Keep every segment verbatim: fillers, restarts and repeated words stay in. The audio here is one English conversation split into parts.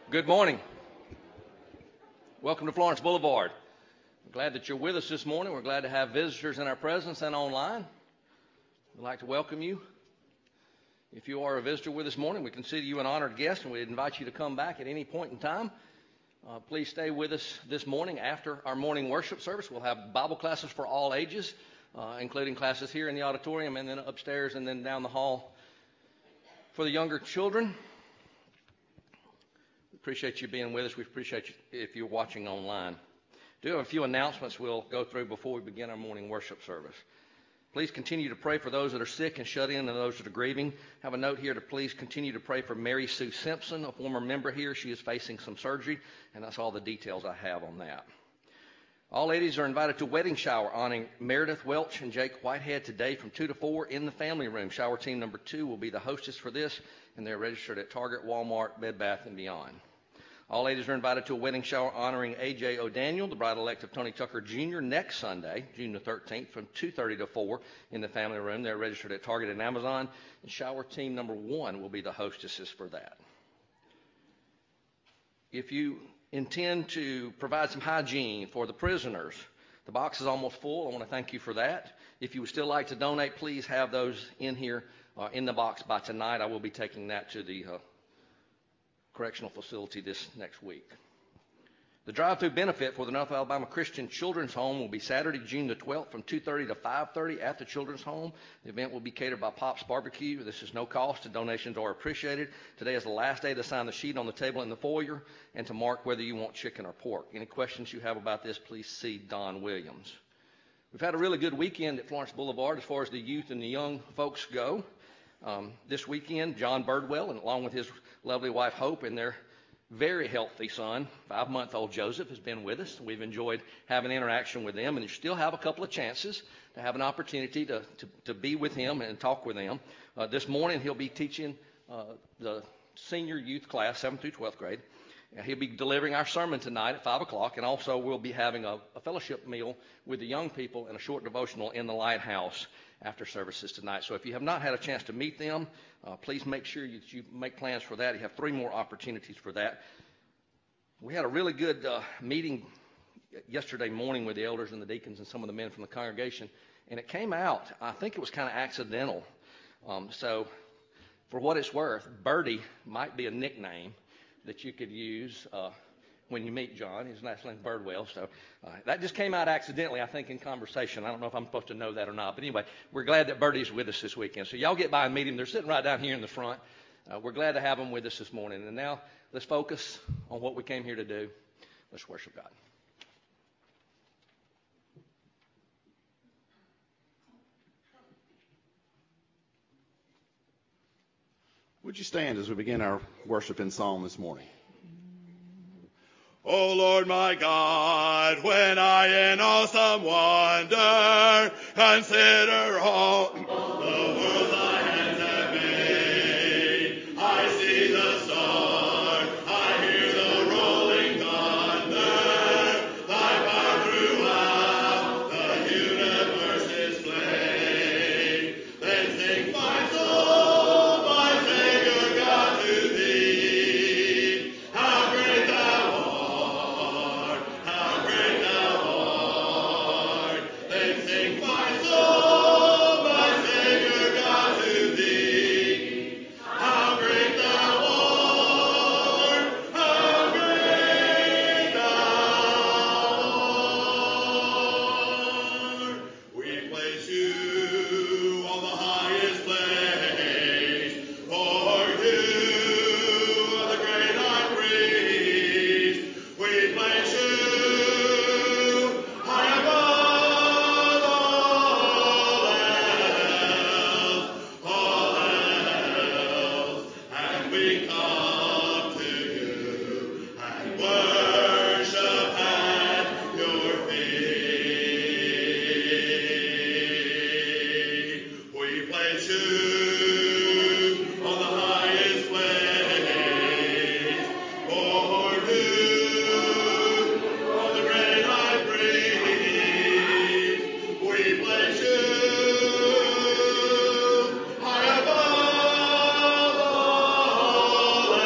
Good morning. Welcome to Florence Boulevard. We're glad that you're with us this morning. We're glad to have visitors in our presence and online. We'd like to welcome you. If you are a visitor with us this morning, we consider you an honored guest, and we invite you to come back at any point in time. Uh, please stay with us this morning after our morning worship service. We'll have Bible classes for all ages, uh, including classes here in the auditorium and then upstairs and then down the hall for the younger children. Appreciate you being with us. We appreciate you if you're watching online. Do have a few announcements we'll go through before we begin our morning worship service. Please continue to pray for those that are sick and shut in and those that are grieving. Have a note here to please continue to pray for Mary Sue Simpson, a former member here. She is facing some surgery, and that's all the details I have on that. All ladies are invited to a wedding shower honoring Meredith Welch and Jake Whitehead today from two to four in the family room. Shower team number two will be the hostess for this, and they're registered at Target, Walmart, Bed Bath, and Beyond. All ladies are invited to a wedding shower honoring A J O'Daniel, the bride-elect of Tony Tucker Junior, next Sunday, June the thirteenth, from two thirty to four in the family room. They're registered at Target and Amazon. And shower team number one will be the hostesses for that. If you intend to provide some hygiene for the prisoners, the box is almost full. I want to thank you for that. If you would still like to donate, please have those in here uh, in the box by tonight. I will be taking that to the uh, correctional facility this next week. The drive-through benefit for the North Alabama Christian Children's Home will be Saturday, June the twelfth from two thirty to five thirty at the Children's Home. The event will be catered by Pop's Barbecue. This is no cost, and donations are appreciated. Today is the last day to sign the sheet on the table in the foyer and to mark whether you want chicken or pork. Any questions you have about this, please see Don Williams. We've had a really good weekend at Florence Boulevard as far as the youth and the young folks go. Um, this weekend, John Birdwell, and along with his lovely wife Hope and their very healthy son, five-month-old Joseph, has been with us. We've enjoyed having interaction with them, and you still have a couple of chances to have an opportunity to, to, to be with him and talk with them. Uh, this morning, he'll be teaching uh, the senior youth class, seventh through twelfth grade. And he'll be delivering our sermon tonight at five o'clock, and also we'll be having a, a fellowship meal with the young people and a short devotional in the Lighthouse after services tonight. So if you have not had a chance to meet them, uh, please make sure you, you make plans for that. You have three more opportunities for that. We had a really good uh, meeting yesterday morning with the elders and the deacons and some of the men from the congregation, and it came out, I think it was kind of accidental. Um, so for what it's worth, Birdie might be a nickname that you could use uh, when you meet John. His last name is Birdwell. So uh, that just came out accidentally, I think, in conversation. I don't know if I'm supposed to know that or not. But anyway, we're glad that Birdie's with us this weekend. So y'all get by and meet him. They're sitting right down here in the front. Uh, we're glad to have them with us this morning. And now let's focus on what we came here to do. Let's worship God. Would you stand as we begin our worship in psalm this morning? O Lord my God, when I in awesome wonder consider all the world thy hands have made, I see the stars, I hear the rolling thunder, thy power throughout the universe displayed. Then sing my soul, my Savior God, to thee, how great thou art, how great thou art. Then sing my soul, my Savior God, to thee, how great thou art, how great thou art. We place you on the highest place, for you are the great high priest. We place you high above all else, all else, and we come to you and worship at your feet. We place you on the highest place, for you are the great high priest. We place you high above all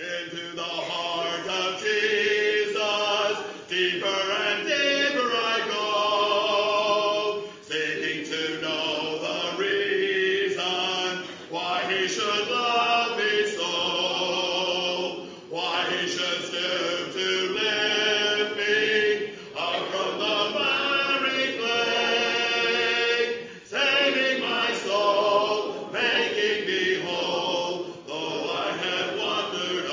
Into the heart of Jesus, deeper and deeper I go, seeking to know the reason why he should love me so, why he should stoop to lift me up from the miry clay, saving my soul, making me whole, though I had wandered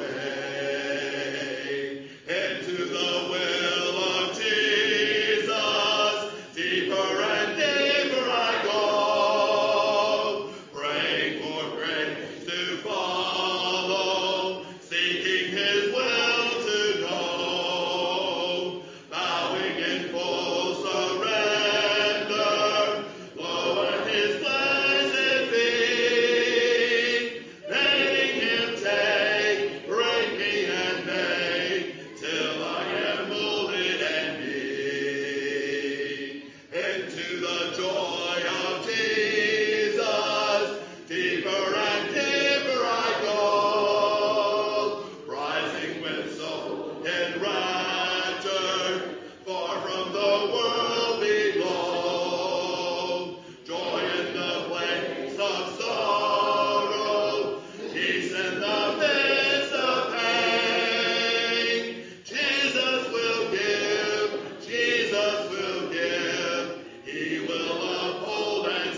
away. Into the will of Jesus, deeper and deeper I go, praying for grace to follow, seeking his will to know, bowing in full surrender, low at his blessed feet, letting him take, break me and make, till I am molded and meet. Into the joy of Jesus, deeper and deeper I go, rising with soul enraptured, far from the world below, joy in the place of sorrow, peace in the midst of pain. Jesus will give, Jesus will give, he will uphold and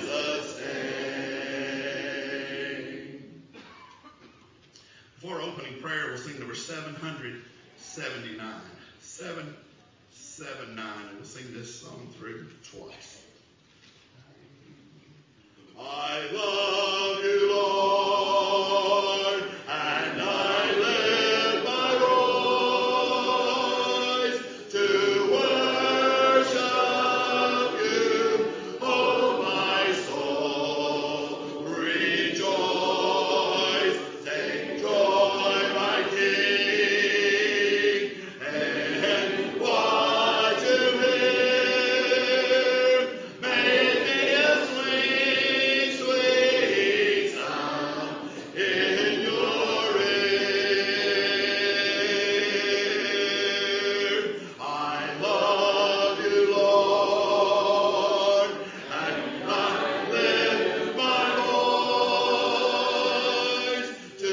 sustain. Before opening prayer, we'll sing number seven seventy-nine. seven seventy-nine, and we'll sing this song through twice. I love you, Lord, and I lift my voice to worship you, oh my soul. Rejoice, take joy, my King, and what you hear, may it be a sweet, sweet sound in your ear. I love you, Lord, and I lift my voice to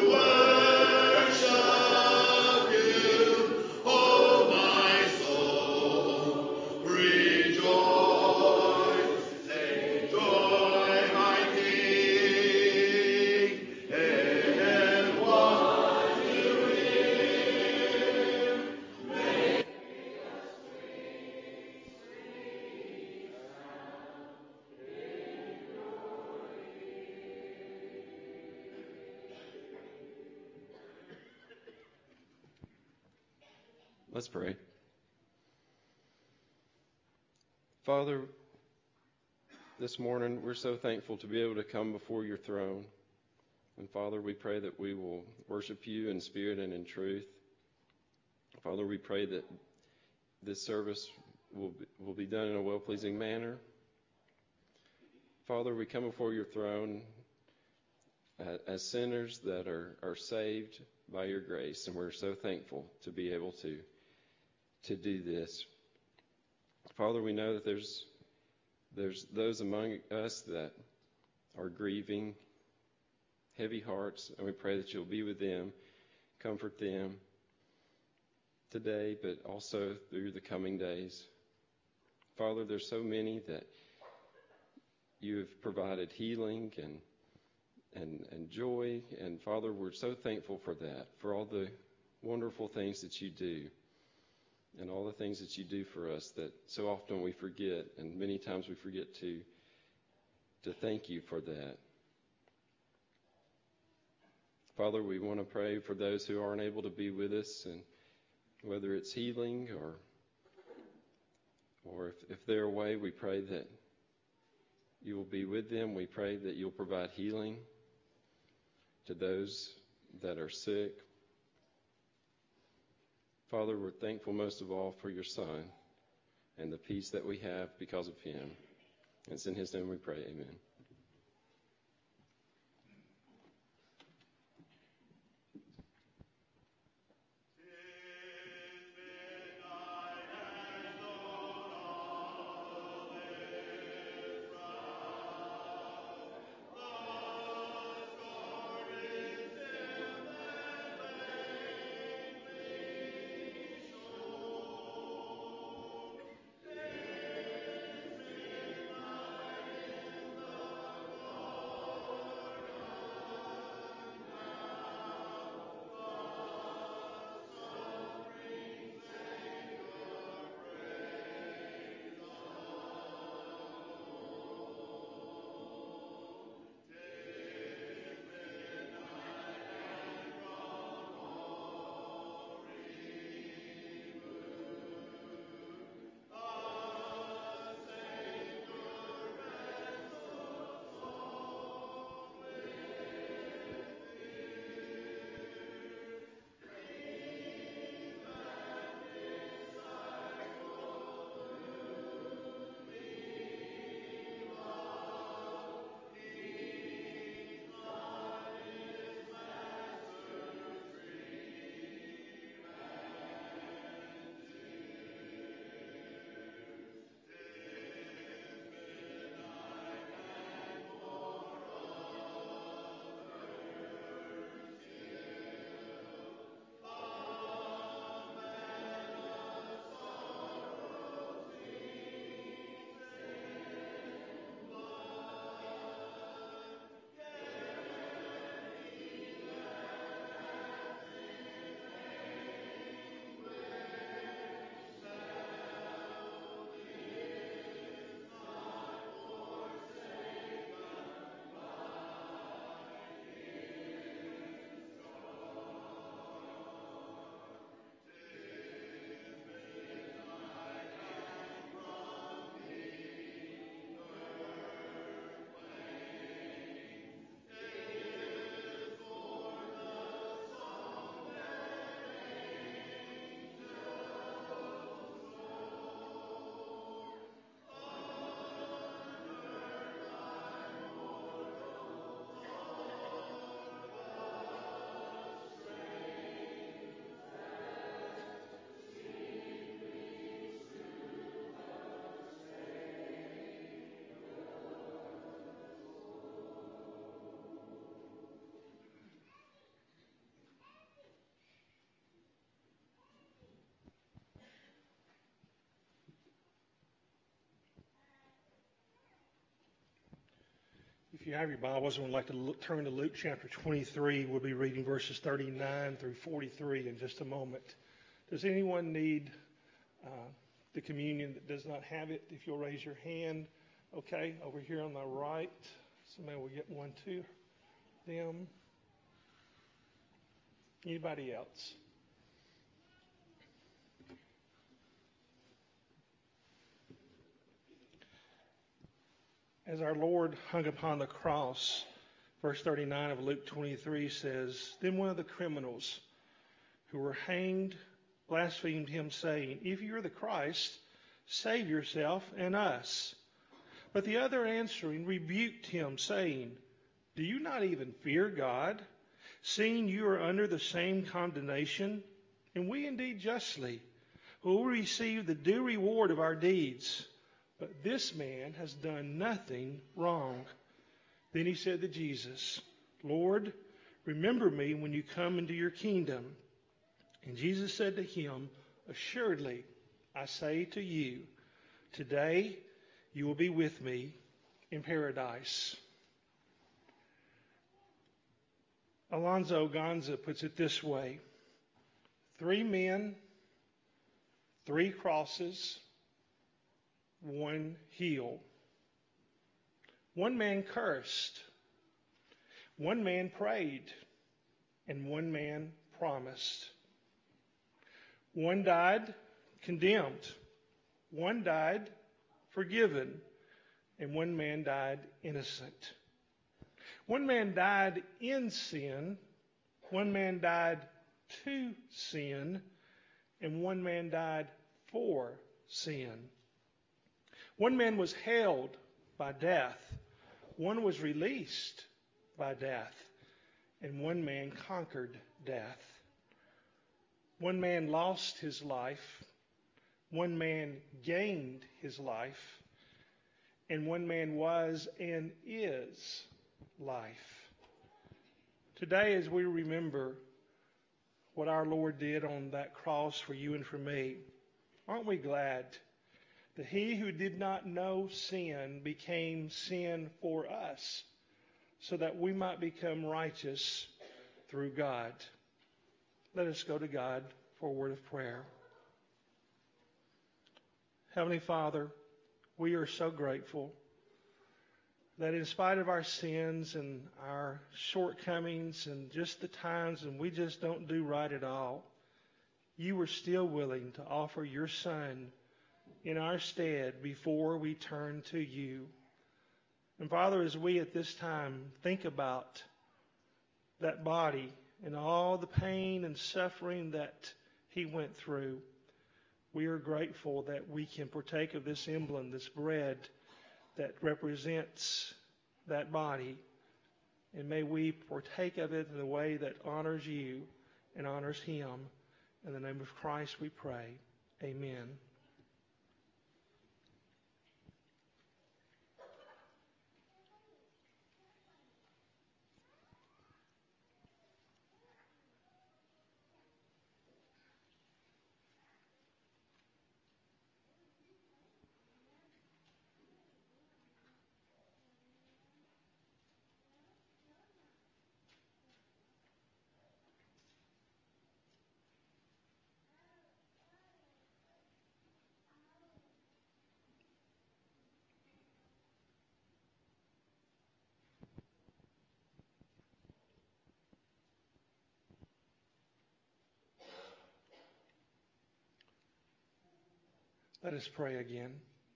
worship you, oh my soul. Rejoice, take joy, my King, and what you hear. Let's pray. Father, this morning we're so thankful to be able to come before your throne. And Father, we pray that we will worship you in spirit and in truth. Father, we pray that this service will be, will be done in a well-pleasing manner. Father, we come before your throne uh, as sinners that are, are saved by your grace, and we're so thankful to be able to, to do this. Father, we know that there's there's those among us that are grieving, heavy hearts, and we pray that you'll be with them, comfort them today, but also through the coming days. Father, there's so many that you have provided healing and and and joy, and Father, we're so thankful for that, for all the wonderful things that you do and all the things that you do for us that so often we forget, and many times we forget to to thank you for that. Father, we want to pray for those who aren't able to be with us, and whether it's healing or or if, if they're away, we pray that you will be with them. We pray that you'll provide healing to those that are sick. Father, we're thankful most of all for your Son and the peace that we have because of him. It's in his name we pray, amen. If you have your Bibles and would like to look, turn to Luke chapter twenty-three, we'll be reading verses thirty-nine through forty-three in just a moment. Does anyone need uh, the communion that does not have it? If you'll raise your hand. Okay, over here on the right. Somebody will get one to them. Anybody else? As our Lord hung upon the cross, verse thirty-nine of Luke twenty-three says, "Then one of the criminals who were hanged blasphemed him, saying, 'If you are the Christ, save yourself and us.' But the other answering rebuked him, saying, 'Do you not even fear God, seeing you are under the same condemnation? And we indeed justly, who will receive the due reward of our deeds. But this man has done nothing wrong.' Then he said to Jesus, 'Lord, remember me when you come into your kingdom.' And Jesus said to him, 'Assuredly, I say to you, today you will be with me in paradise.'" Alonzo Gonza puts it this way: three men, three crosses, one heel. One man cursed, one man prayed, and one man promised. One died condemned, one died forgiven, and one man died innocent. One man died in sin, one man died to sin, and one man died for sin. One man was held by death, one was released by death, and one man conquered death. One man lost his life, one man gained his life, and one man was and is life. Today, as we remember what our Lord did on that cross for you and for me, aren't we glad that he who did not know sin became sin for us, so that we might become righteous through God? Let us go to God for a word of prayer. Heavenly Father, we are so grateful that in spite of our sins and our shortcomings and just the times when we just don't do right at all, you were still willing to offer your Son in our stead before we turn to you. And Father, as we at this time think about that body and all the pain and suffering that he went through, we are grateful that we can partake of this emblem, this bread that represents that body. And may we partake of it in a way that honors you and honors him. In the name of Christ we pray. Amen. Let us pray again.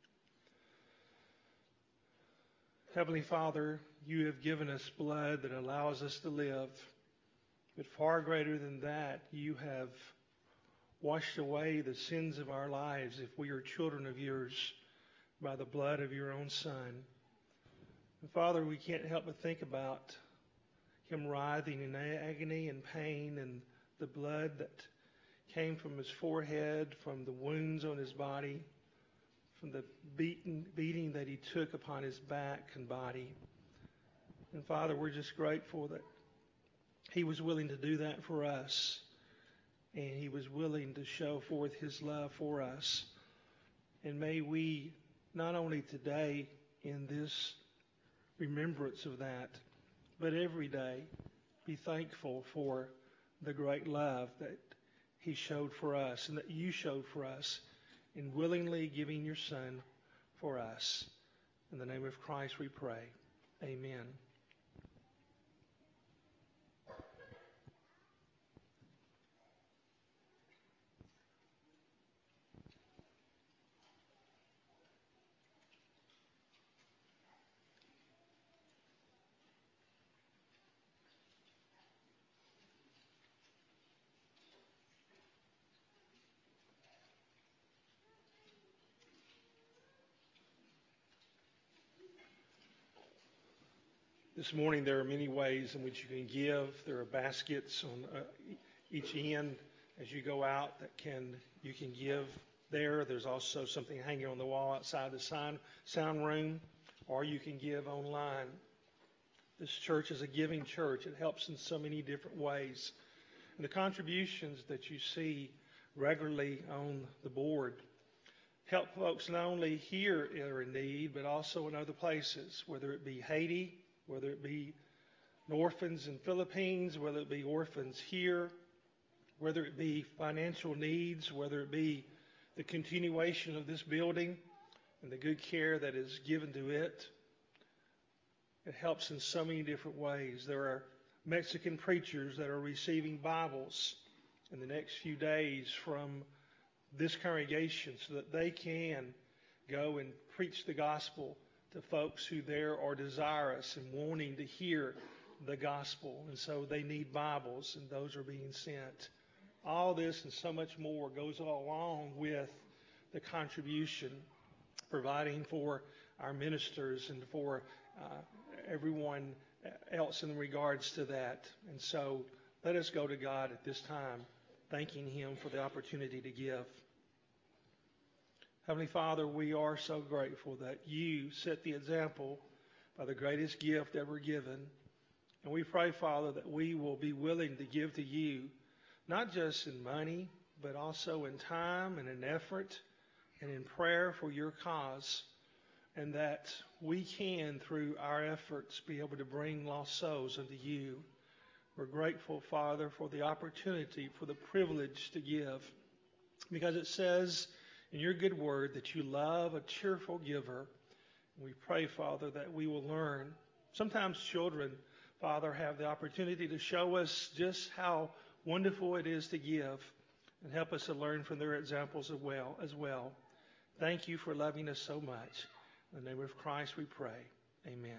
Heavenly Father, you have given us blood that allows us to live. But far greater than that, you have washed away the sins of our lives if we are children of yours by the blood of your own Son. And Father, we can't help but think about him writhing in agony and pain, and the blood that came from his forehead, from the wounds on his body, from the beating, beating that he took upon his back and body. And Father, we're just grateful that he was willing to do that for us, and he was willing to show forth his love for us. And may we, not only today in this remembrance of that. But every day, be thankful for the great love that he showed for us and that you showed for us in willingly giving your Son for us. In the name of Christ we pray. Amen. This morning there are many ways in which you can give. There are baskets on uh, each end as you go out that can you can give there. There's also something hanging on the wall outside the sound, sound room, or you can give online. This church is a giving church. It helps in so many different ways. And the contributions that you see regularly on the board help folks not only here that are in need, but also in other places, whether it be Haiti, whether it be orphans in Philippines, whether it be orphans here, whether it be financial needs, whether it be the continuation of this building and the good care that is given to it. It helps in so many different ways. There are Mexican preachers that are receiving Bibles in the next few days from this congregation so that they can go and preach the gospel to folks who there are desirous and wanting to hear the gospel. And so they need Bibles, and those are being sent. All this and so much more goes along with the contribution, providing for our ministers and for uh, everyone else in regards to that. And so let us go to God at this time, thanking him for the opportunity to give. Heavenly Father, we are so grateful that you set the example by the greatest gift ever given. And we pray, Father, that we will be willing to give to you, not just in money, but also in time and in effort and in prayer for your cause. And that we can, through our efforts, be able to bring lost souls unto you. We're grateful, Father, for the opportunity, for the privilege to give. Because it says in your good word that you love a cheerful giver. And we pray, Father, that we will learn. Sometimes children, Father, have the opportunity to show us just how wonderful it is to give and help us to learn from their examples as well. As well. Thank you for loving us so much. In the name of Christ we pray. Amen.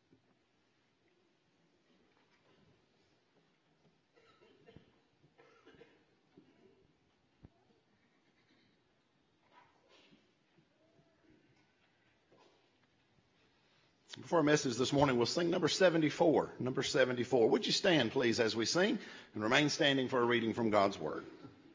Before our message this morning, we'll sing number seventy-four. Number seventy-four. Would you stand, please, as we sing, and remain standing for a reading from God's Word.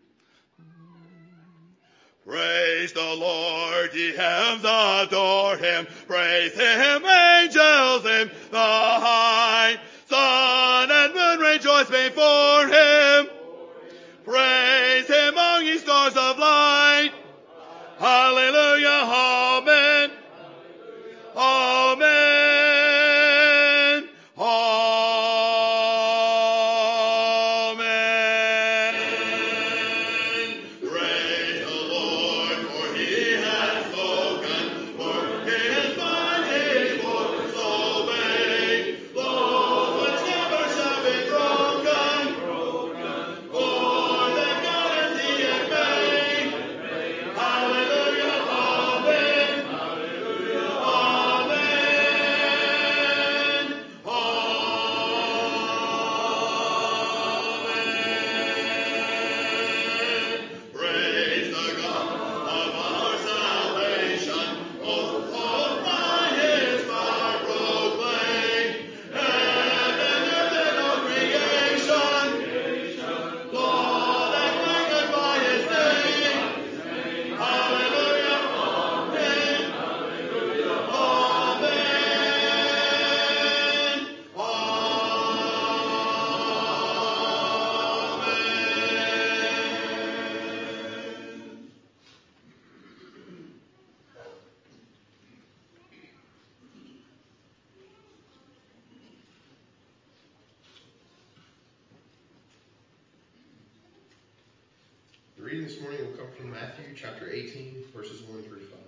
Praise the Lord, ye heavens, adore him. Praise him, angels in the high. Sun and moon rejoice before him. Praise him among ye stars of light. Hallelujah, amen. Amen. reading this morning will come from Matthew chapter eighteen, verses one through five.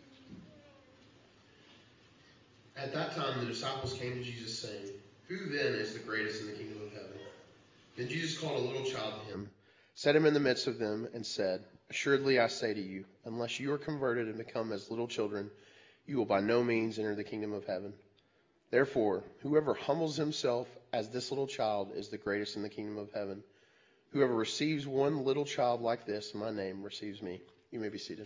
At that time the disciples came to Jesus saying, "Who then is the greatest in the kingdom of heaven?" Then Jesus called a little child to him, set him in the midst of them, and said, "Assuredly I say to you, unless you are converted and become as little children, you will by no means enter the kingdom of heaven. Therefore, whoever humbles himself as this little child is the greatest in the kingdom of heaven. Whoever receives one little child like this in my name receives me." You may be seated.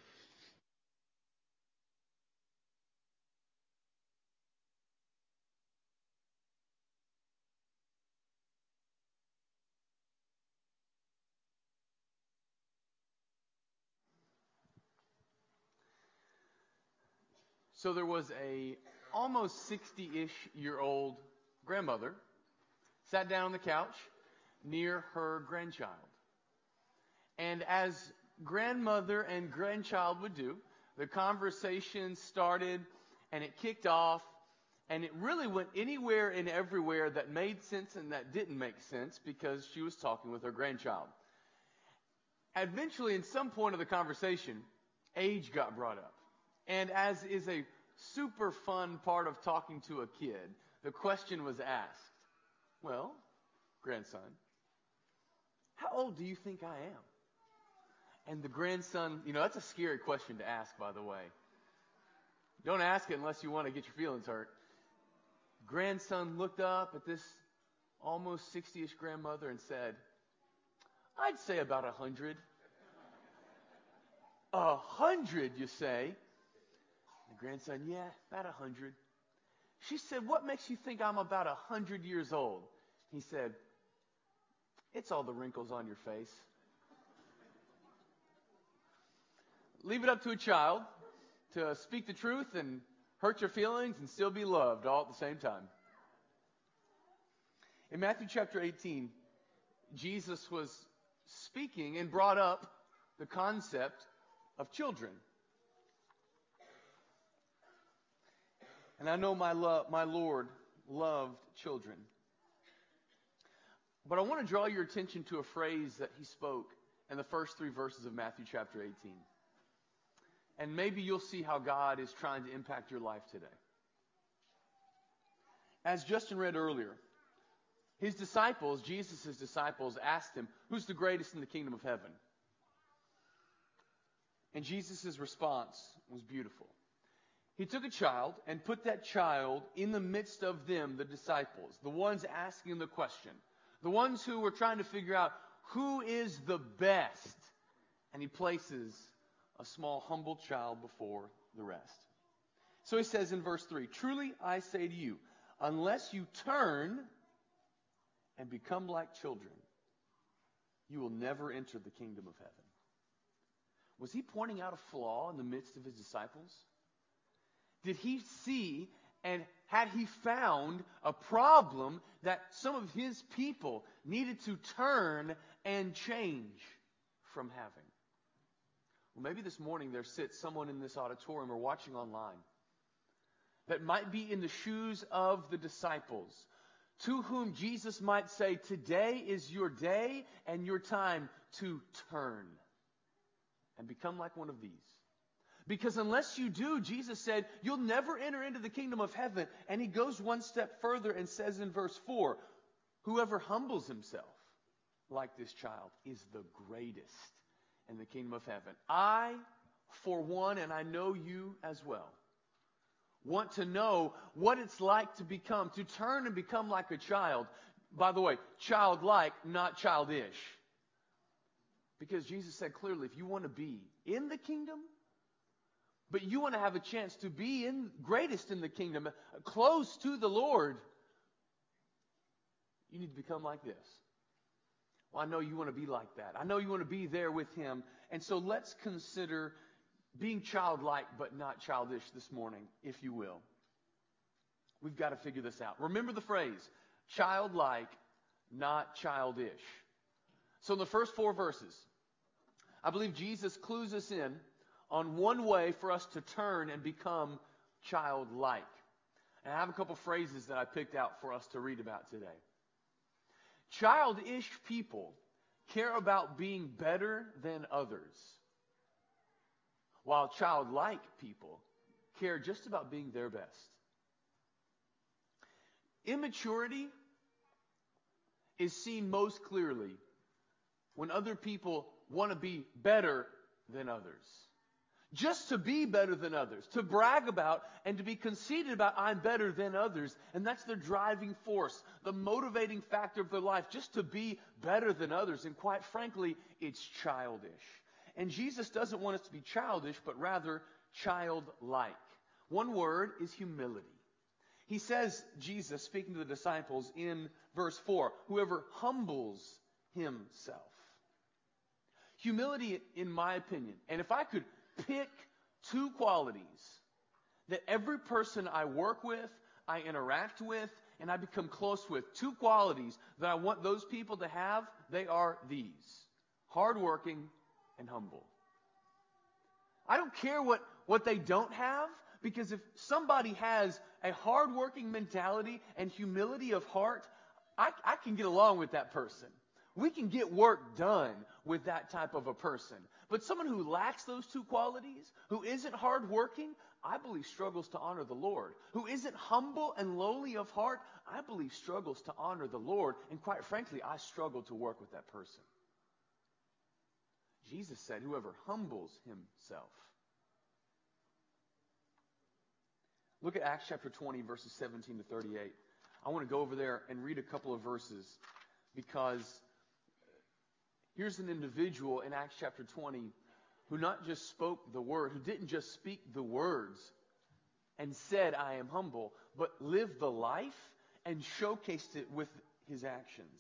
So there was a almost sixty-ish year old grandmother sat down on the couch near her grandchild. And as grandmother and grandchild would do, the conversation started and it kicked off, and it really went anywhere and everywhere that made sense and that didn't make sense because she was talking with her grandchild. Eventually, in some point of the conversation, age got brought up. And as is a super fun part of talking to a kid, the question was asked, "Well, grandson, how old do you think I am?" And the grandson, you know, that's a scary question to ask, by the way. Don't ask it unless you want to get your feelings hurt. Grandson looked up at this almost sixty-ish grandmother and said, "I'd say about a hundred." A hundred, you say? The grandson, "Yeah, about a hundred." She said, "What makes you think I'm about a hundred years old?" He said, "It's all the wrinkles on your face." Leave it up to a child to speak the truth and hurt your feelings and still be loved all at the same time. In Matthew chapter eighteen, Jesus was speaking and brought up the concept of children. And I know my lo- my Lord loved children. But I want to draw your attention to a phrase that he spoke in the first three verses of Matthew chapter eighteen. And maybe you'll see how God is trying to impact your life today. As Justin read earlier, his disciples, Jesus' disciples, asked him, "Who's the greatest in the kingdom of heaven?" And Jesus' response was beautiful. He took a child and put that child in the midst of them, the disciples, the ones asking the question, the ones who were trying to figure out who is the best. And he places a small, humble child before the rest. So he says in verse three, "Truly I say to you, unless you turn and become like children, you will never enter the kingdom of heaven." Was he pointing out a flaw in the midst of his disciples? Did he see and had he found a problem that some of his people needed to turn and change from having? Well, maybe this morning there sits someone in this auditorium or watching online that might be in the shoes of the disciples, to whom Jesus might say, "Today is your day and your time to turn and become like one of these. Because unless you do," Jesus said, "you'll never enter into the kingdom of heaven." And he goes one step further and says in verse four, "Whoever humbles himself like this child is the greatest in the kingdom of heaven." I, for one, and I know you as well, want to know what it's like to become, to turn and become like a child. By the way, childlike, not childish. Because Jesus said clearly, if you want to be in the kingdom, but you want to have a chance to be in greatest in the kingdom, close to the Lord, you need to become like this. Well, I know you want to be like that. I know you want to be there with him. And so let's consider being childlike but not childish this morning, if you will. We've got to figure this out. Remember the phrase, childlike, not childish. So in the first four verses, I believe Jesus clues us in on one way for us to turn and become childlike. And I have a couple phrases that I picked out for us to read about today. Childish people care about being better than others, while childlike people care just about being their best. Immaturity is seen most clearly when other people want to be better than others. Just to be better than others, to brag about and to be conceited about, I'm better than others. And that's the driving force, the motivating factor of their life, just to be better than others. And quite frankly, it's childish. And Jesus doesn't want us to be childish, but rather childlike. One word is humility. He says, Jesus, speaking to the disciples in verse four, whoever humbles himself. Humility, in my opinion, and if I could pick two qualities that every person I work with, I interact with, and I become close with, two qualities that I want those people to have, they are these: hardworking and humble. I don't care what, what they don't have, because if somebody has a hardworking mentality and humility of heart, I, I can get along with that person. We can get work done with that type of a person. But someone who lacks those two qualities, who isn't hardworking, I believe struggles to honor the Lord. Who isn't humble and lowly of heart, I believe struggles to honor the Lord. And quite frankly, I struggle to work with that person. Jesus said, whoever humbles himself. Look at Acts chapter twenty, verses seventeen to thirty-eight. I want to go over there and read a couple of verses, because here's an individual in Acts chapter twenty who not just spoke the word, who didn't just speak the words and said, I am humble, but lived the life and showcased it with his actions.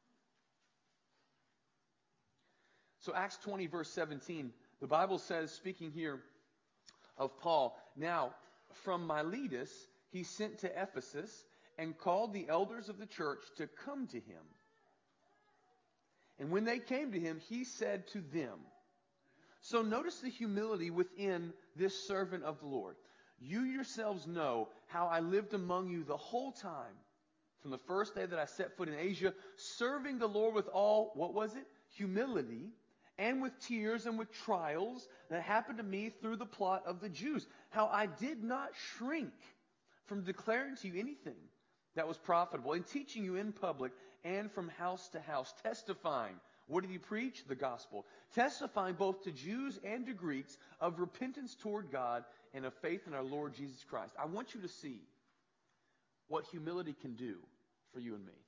So Acts twenty, verse seventeen, the Bible says, speaking here of Paul, now from Miletus he sent to Ephesus and called the elders of the church to come to him. And when they came to him, he said to them, so notice the humility within this servant of the Lord. You yourselves know how I lived among you the whole time, from the first day that I set foot in Asia, serving the Lord with all, what was it? Humility, and with tears and with trials that happened to me through the plot of the Jews. How I did not shrink from declaring to you anything that was profitable, in teaching you in public and from house to house, testifying. What did he preach? The gospel. Testifying both to Jews and to Greeks of repentance toward God and of faith in our Lord Jesus Christ. I want you to see what humility can do for you and me.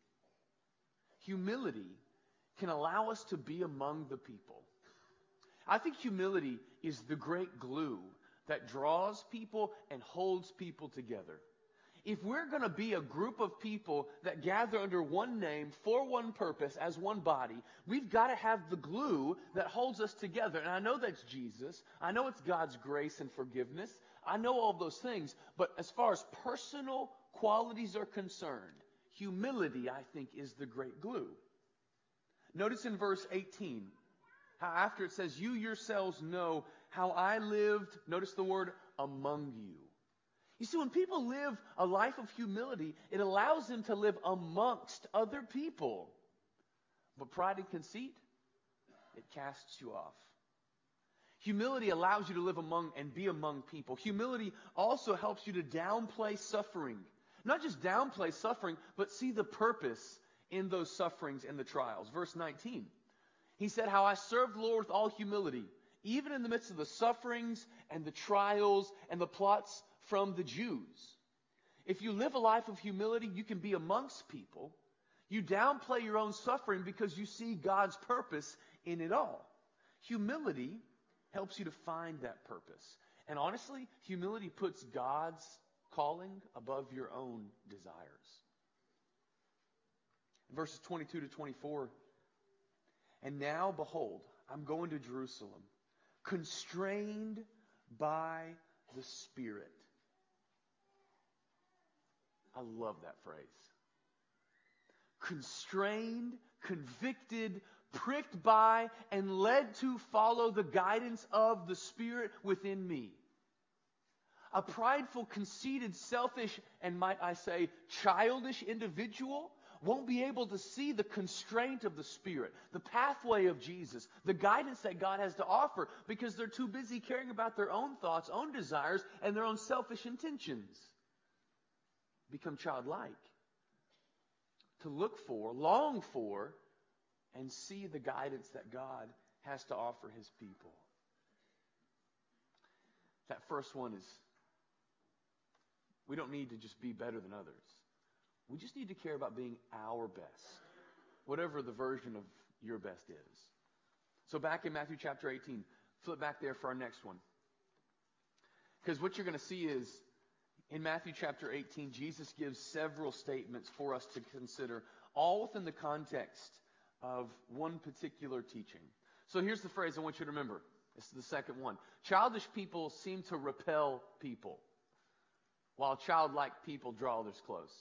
Humility can allow us to be among the people. I think humility is the great glue that draws people and holds people together. If we're going to be a group of people that gather under one name for one purpose as one body, we've got to have the glue that holds us together. And I know that's Jesus. I know it's God's grace and forgiveness. I know all of those things. But as far as personal qualities are concerned, humility, I think, is the great glue. Notice in verse eighteen, how after it says, you yourselves know how I lived, notice the word, among you. You see, when people live a life of humility, it allows them to live amongst other people. But pride and conceit, it casts you off. Humility allows you to live among and be among people. Humility also helps you to downplay suffering. Not just downplay suffering, but see the purpose in those sufferings and the trials. Verse nineteen, he said, how I served the Lord with all humility, even in the midst of the sufferings and the trials and the plots from the Jews. If you live a life of humility, you can be amongst people. You downplay your own suffering because you see God's purpose in it all. Humility helps you to find that purpose. And honestly, humility puts God's calling above your own desires. Verses twenty-two to twenty-four, and now behold, I'm going to Jerusalem, constrained by the Spirit. I love that phrase. Constrained, convicted, pricked by, and led to follow the guidance of the Spirit within me. A prideful, conceited, selfish, and might I say, childish individual won't be able to see the constraint of the Spirit, the pathway of Jesus, the guidance that God has to offer, because they're too busy caring about their own thoughts, own desires, and their own selfish intentions. Become childlike. To look for, long for, and see the guidance that God has to offer His people. That first one is, we don't need to just be better than others. We just need to care about being our best, whatever the version of your best is. So back in Matthew chapter eighteen, flip back there for our next one. Because what you're going to see is, in Matthew chapter eighteen, Jesus gives several statements for us to consider, all within the context of one particular teaching. So here's the phrase I want you to remember. This is the second one. Childish people seem to repel people, while childlike people draw others close.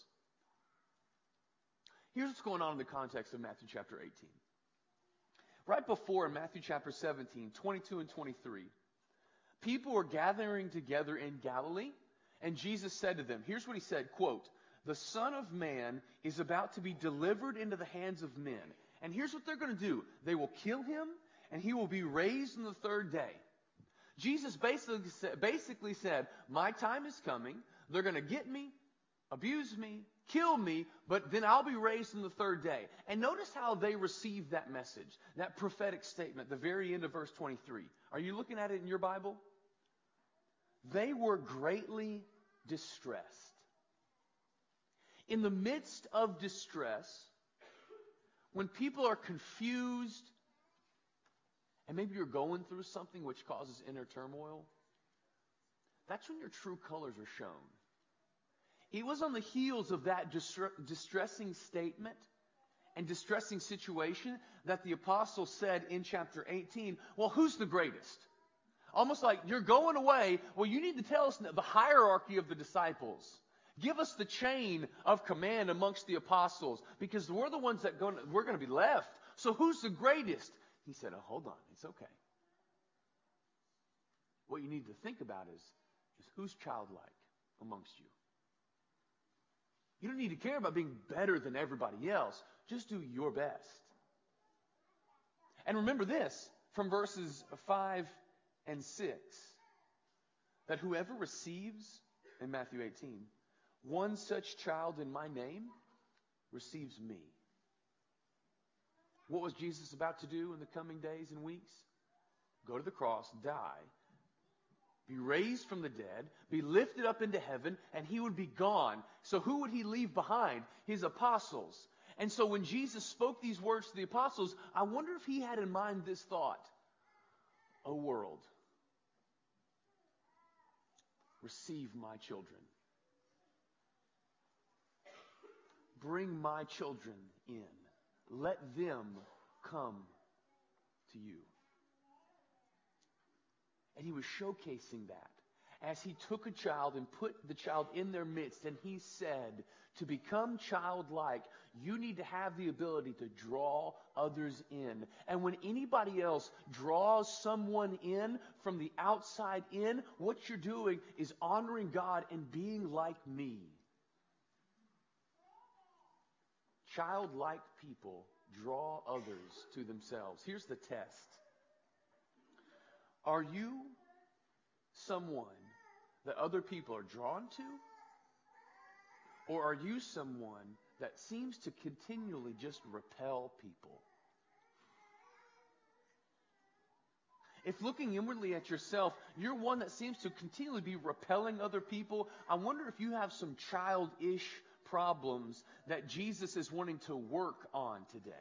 Here's what's going on in the context of Matthew chapter eighteen. Right before, in Matthew chapter seventeen, twenty-two and twenty-three, people were gathering together in Galilee, and Jesus said to them, here's what He said, quote, "The Son of Man is about to be delivered into the hands of men. And here's what they're going to do. They will kill Him, and He will be raised on the third day." Jesus basically said, basically said, my time is coming. They're going to get me, abuse me, kill me, but then I'll be raised on the third day. And notice how they received that message, that prophetic statement, the very end of verse twenty-three. Are you looking at it in your Bible? They were greatly distressed. In the midst of distress, when people are confused, and maybe you're going through something which causes inner turmoil, that's when your true colors are shown. It was on the heels of that distre- distressing statement and distressing situation that the apostle said in chapter eighteen, well, who's the greatest? Almost like, you're going away, well, you need to tell us the hierarchy of the disciples. Give us the chain of command amongst the apostles, because we're the ones that go, we're going to be left. So who's the greatest? He said, oh, hold on, it's okay. What you need to think about is, is who's childlike amongst you? You don't need to care about being better than everybody else. Just do your best. And remember this, from verses five and six, that whoever receives, in Matthew eighteen, one such child in my name receives me. What was Jesus about to do in the coming days and weeks? Go to the cross, die, be raised from the dead, be lifted up into heaven, and He would be gone. So who would He leave behind? His apostles. And so when Jesus spoke these words to the apostles, I wonder if He had in mind this thought. O world, receive my children. Bring my children in. Let them come to you. And He was showcasing that as He took a child and put the child in their midst, and He said, to become childlike, you need to have the ability to draw others in. And when anybody else draws someone in from the outside in, what you're doing is honoring God and being like me. Childlike people draw others to themselves. Here's the test. Are you someone that other people are drawn to? Or are you someone that seems to continually just repel people? If looking inwardly at yourself, you're one that seems to continually be repelling other people, I wonder if you have some childish problems that Jesus is wanting to work on today.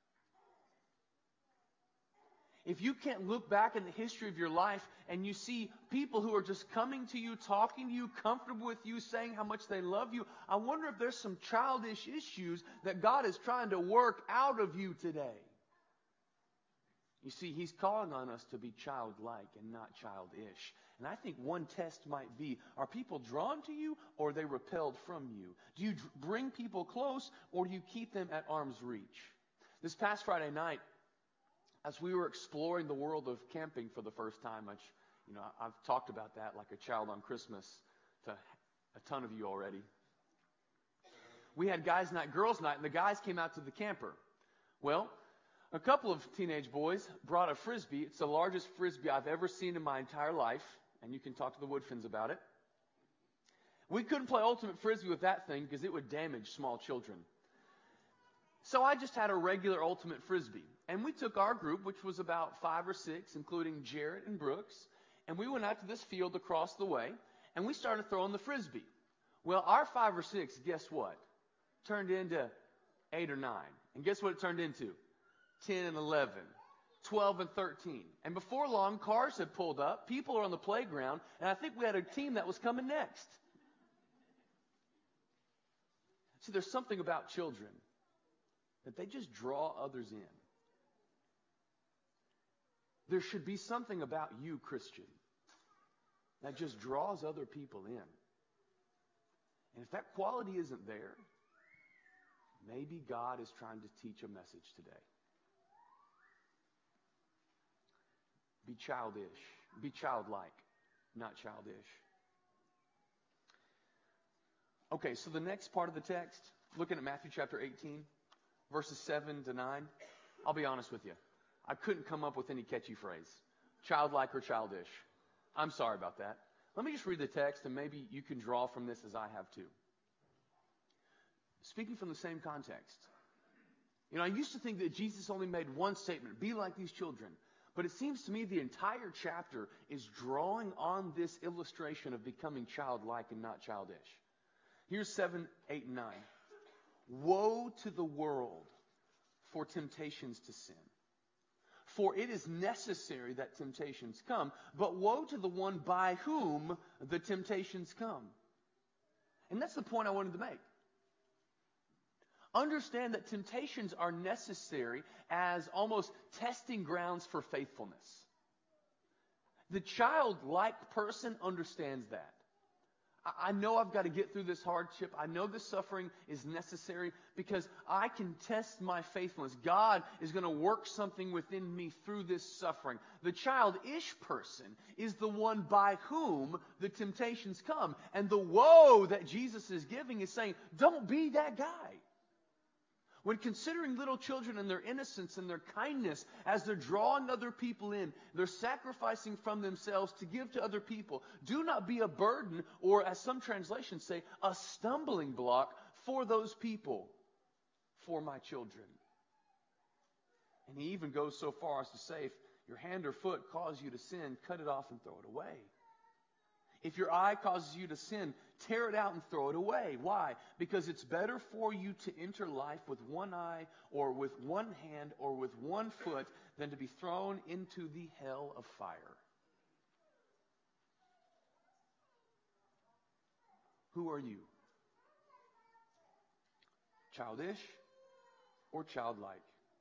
If you can't look back in the history of your life and you see people who are just coming to you, talking to you, comfortable with you, saying how much they love you, I wonder if there's some childish issues that God is trying to work out of you today. You see, He's calling on us to be childlike and not childish. And I think one test might be, are people drawn to you or are they repelled from you? Do you bring people close or do you keep them at arm's reach? This past Friday night, as we were exploring the world of camping for the first time, which, you know, I've talked about that like a child on Christmas to a ton of you already. we had guys' night, girls' night, and the guys came out to the camper. Well, a couple of teenage boys brought a Frisbee. It's the largest Frisbee I've ever seen in my entire life, and you can talk to the Woodfins about it. We couldn't play ultimate Frisbee with that thing because it would damage small children. So I just had a regular ultimate Frisbee. And we took our group, which was about five or six, including Jarrett and Brooks, and we went out to this field across the way, and we started throwing the Frisbee. Well, our five or six, guess what? Turned into eight or nine. And guess what it turned into? ten and eleven. twelve and thirteen. And before long, cars had pulled up. People are on the playground. And I think we had a team that was coming next. See, there's something about children that they just draw others in. There should be something about you, Christian, that just draws other people in. And if that quality isn't there, maybe God is trying to teach a message today. Be childish. Be childlike, not childish. Okay, so the next part of the text, looking at Matthew chapter eighteen, verses seven to nine, I'll be honest with you. I couldn't come up with any catchy phrase. Childlike or childish. I'm sorry about that. Let me just read the text and maybe you can draw from this as I have too. Speaking from the same context. You know, I used to think that Jesus only made one statement, be like these children. But it seems to me the entire chapter is drawing on this illustration of becoming childlike and not childish. Here's seven, eight, and nine. Woe to the world for temptations to sin. For it is necessary that temptations come, but woe to the one by whom the temptations come. And that's the point I wanted to make. Understand that temptations are necessary as almost testing grounds for faithfulness. The childlike person understands that. I know I've got to get through this hardship. I know this suffering is necessary because I can test my faithfulness. God is going to work something within me through this suffering. The childish person is the one by whom the temptations come. And the woe that Jesus is giving is saying, don't be that guy. When considering little children and their innocence and their kindness as they're drawing other people in, they're sacrificing from themselves to give to other people. Do not be a burden, or as some translations say, a stumbling block for those people, for my children. And he even goes so far as to say, if your hand or foot cause you to sin, cut it off and throw it away. If your eye causes you to sin, tear it out and throw it away. Why? Because it's better for you to enter life with one eye or with one hand or with one foot than to be thrown into the hell of fire. Who are you? Childish or childlike?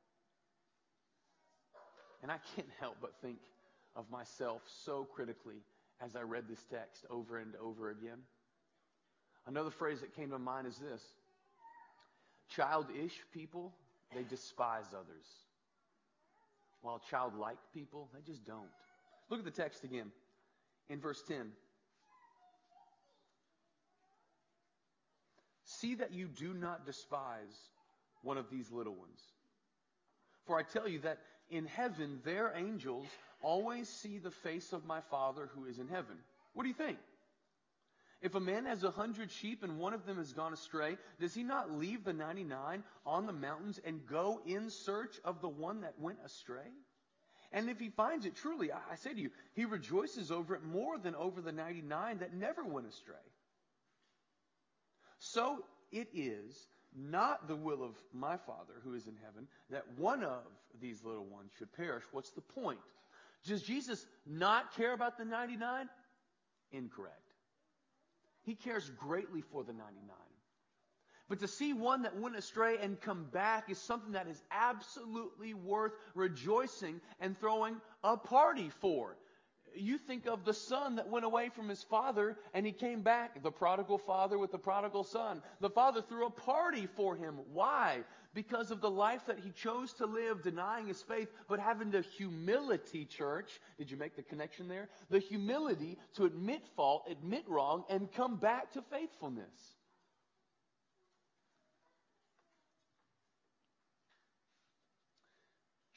And I can't help but think of myself so critically as I read this text over and over again. Another phrase that came to mind is this. Childish people, they despise others. While childlike people, they just don't. Look at the text again. In verse ten. See that you do not despise one of these little ones. For I tell you that in heaven their angels always see the face of my Father who is in heaven. What do you think? If a man has a hundred sheep and one of them has gone astray, does he not leave the ninety-nine on the mountains and go in search of the one that went astray? And if he finds it, truly, I say to you, he rejoices over it more than over the ninety-nine that never went astray. So it is not the will of my Father who is in heaven that one of these little ones should perish. What's the point? Does Jesus not care about the ninety-nine? Incorrect. He cares greatly for the ninety-nine. But to see one that went astray and come back is something that is absolutely worth rejoicing and throwing a party for. You think of the son that went away from his father and he came back, the prodigal father with the prodigal son. The father threw a party for him. Why? Because of the life that he chose to live, denying his faith, but having the humility, church. Did you make the connection there? The humility to admit fault, admit wrong, and come back to faithfulness.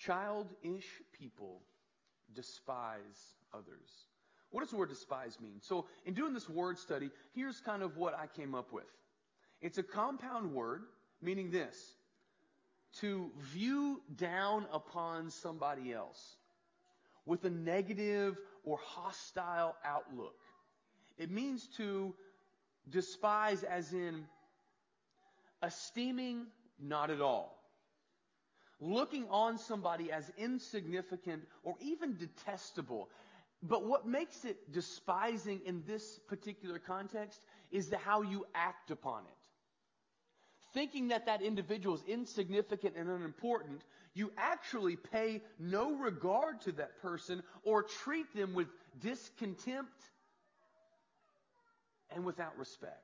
Childish people despise others. What does the word despise mean? So in doing this word study, here's kind of what I came up with. It's a compound word, meaning this: to view down upon somebody else with a negative or hostile outlook. It means to despise as in esteeming not at all. Looking on somebody as insignificant or even detestable. But what makes it despising in this particular context is the how you act upon it. Thinking that that individual is insignificant and unimportant, you actually pay no regard to that person or treat them with discontempt and without respect.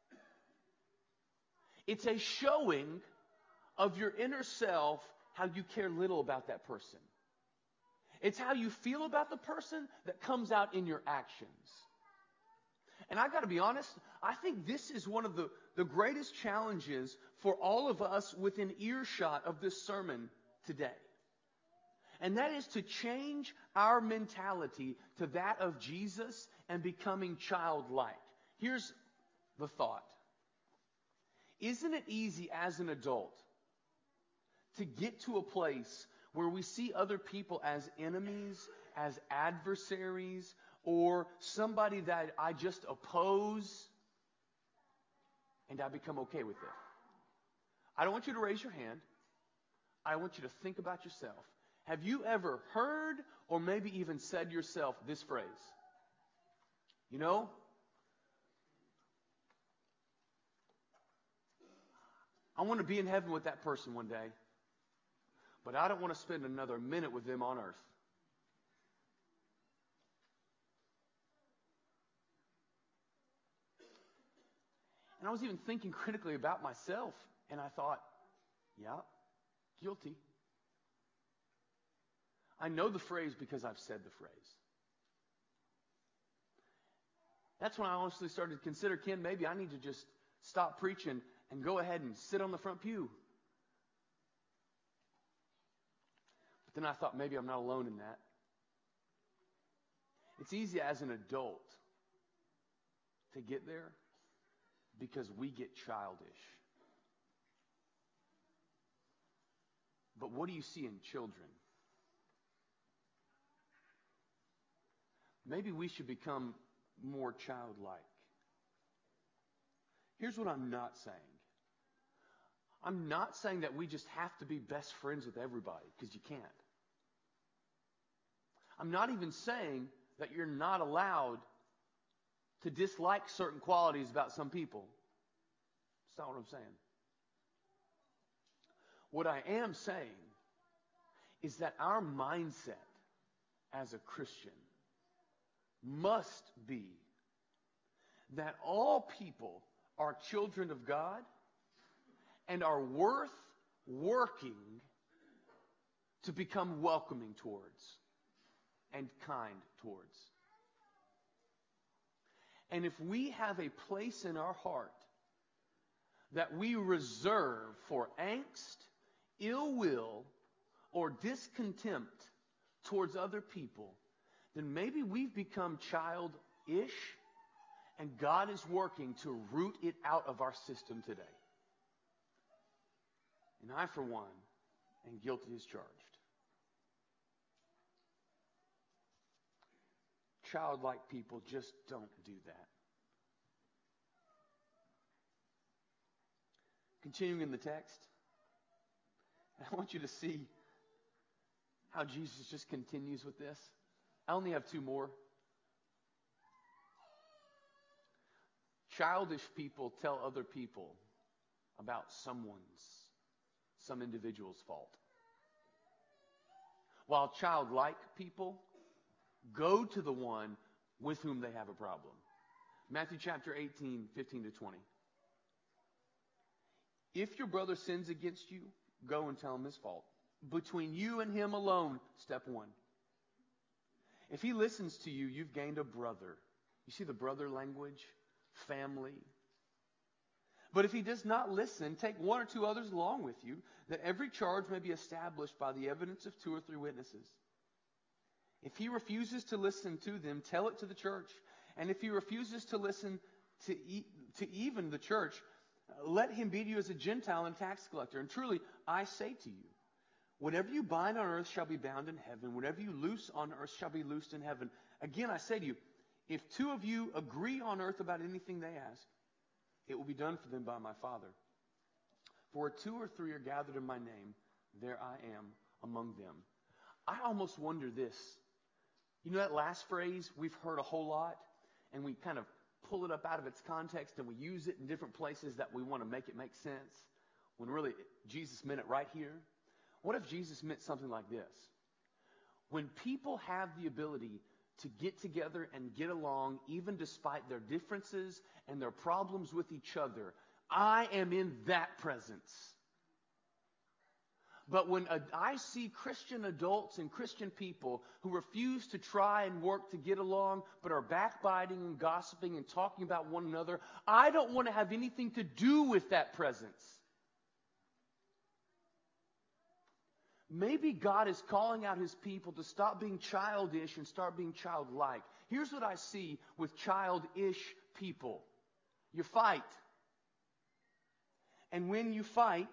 It's a showing of your inner self, how you care little about that person. It's how you feel about the person that comes out in your actions. And I got to be honest, I think this is one of the, the greatest challenges for all of us within earshot of this sermon today. And that is to change our mentality to that of Jesus and becoming childlike. Here's the thought. Isn't it easy as an adult to get to a place where we see other people as enemies, as adversaries, or somebody that I just oppose, and I become okay with it? I don't want you to raise your hand. I want you to think about yourself. Have you ever heard or maybe even said yourself this phrase? You know, I want to be in heaven with that person one day, but I don't want to spend another minute with them on earth. And I was even thinking critically about myself, and I thought, yeah, guilty. I know the phrase because I've said the phrase. That's when I honestly started to consider, Ken, maybe I need to just stop preaching and go ahead and sit on the front pew. But then I thought, maybe I'm not alone in that. It's easy as an adult to get there because we get childish. But what do you see in children? Maybe we should become more childlike. Here's what I'm not saying. I'm not saying that we just have to be best friends with everybody, because you can't. I'm not even saying that you're not allowed to dislike certain qualities about some people. That's not what I'm saying. What I am saying is that our mindset as a Christian must be that all people are children of God and are worth working to become welcoming towards and kind towards. And if we have a place in our heart that we reserve for angst, ill will, or discontempt towards other people, then maybe we've become childish, and God is working to root it out of our system today. And I, for one, am guilty as charged. Childlike people just don't do that. Continuing in the text, I want you to see how Jesus just continues with this. I only have two more. Childish people tell other people about someone's, some individual's fault. While childlike people go to the one with whom they have a problem. Matthew chapter eighteen, fifteen to twenty. If your brother sins against you, go and tell him his fault. Between you and him alone, step one. If he listens to you, you've gained a brother. You see the brother language? Family. But if he does not listen, take one or two others along with you, that every charge may be established by the evidence of two or three witnesses. If he refuses to listen to them, tell it to the church. And if he refuses to listen to, e- to even the church, let him be to you as a Gentile and tax collector. And truly, I say to you, whatever you bind on earth shall be bound in heaven. Whatever you loose on earth shall be loosed in heaven. Again, I say to you, if two of you agree on earth about anything they ask, it will be done for them by my Father. For where two or three are gathered in my name, there I am among them. I almost wonder this. You know that last phrase we've heard a whole lot, and we kind of pull it up out of its context, and we use it in different places that we want to make it make sense, when really Jesus meant it right here. What if Jesus meant something like this? When people have the ability to get together and get along, even despite their differences and their problems with each other, I am in that presence. But when a, I see Christian adults and Christian people who refuse to try and work to get along, but are backbiting and gossiping and talking about one another, I don't want to have anything to do with that presence. Maybe God is calling out his people to stop being childish and start being childlike. Here's what I see with childish people. You fight. And when you fight,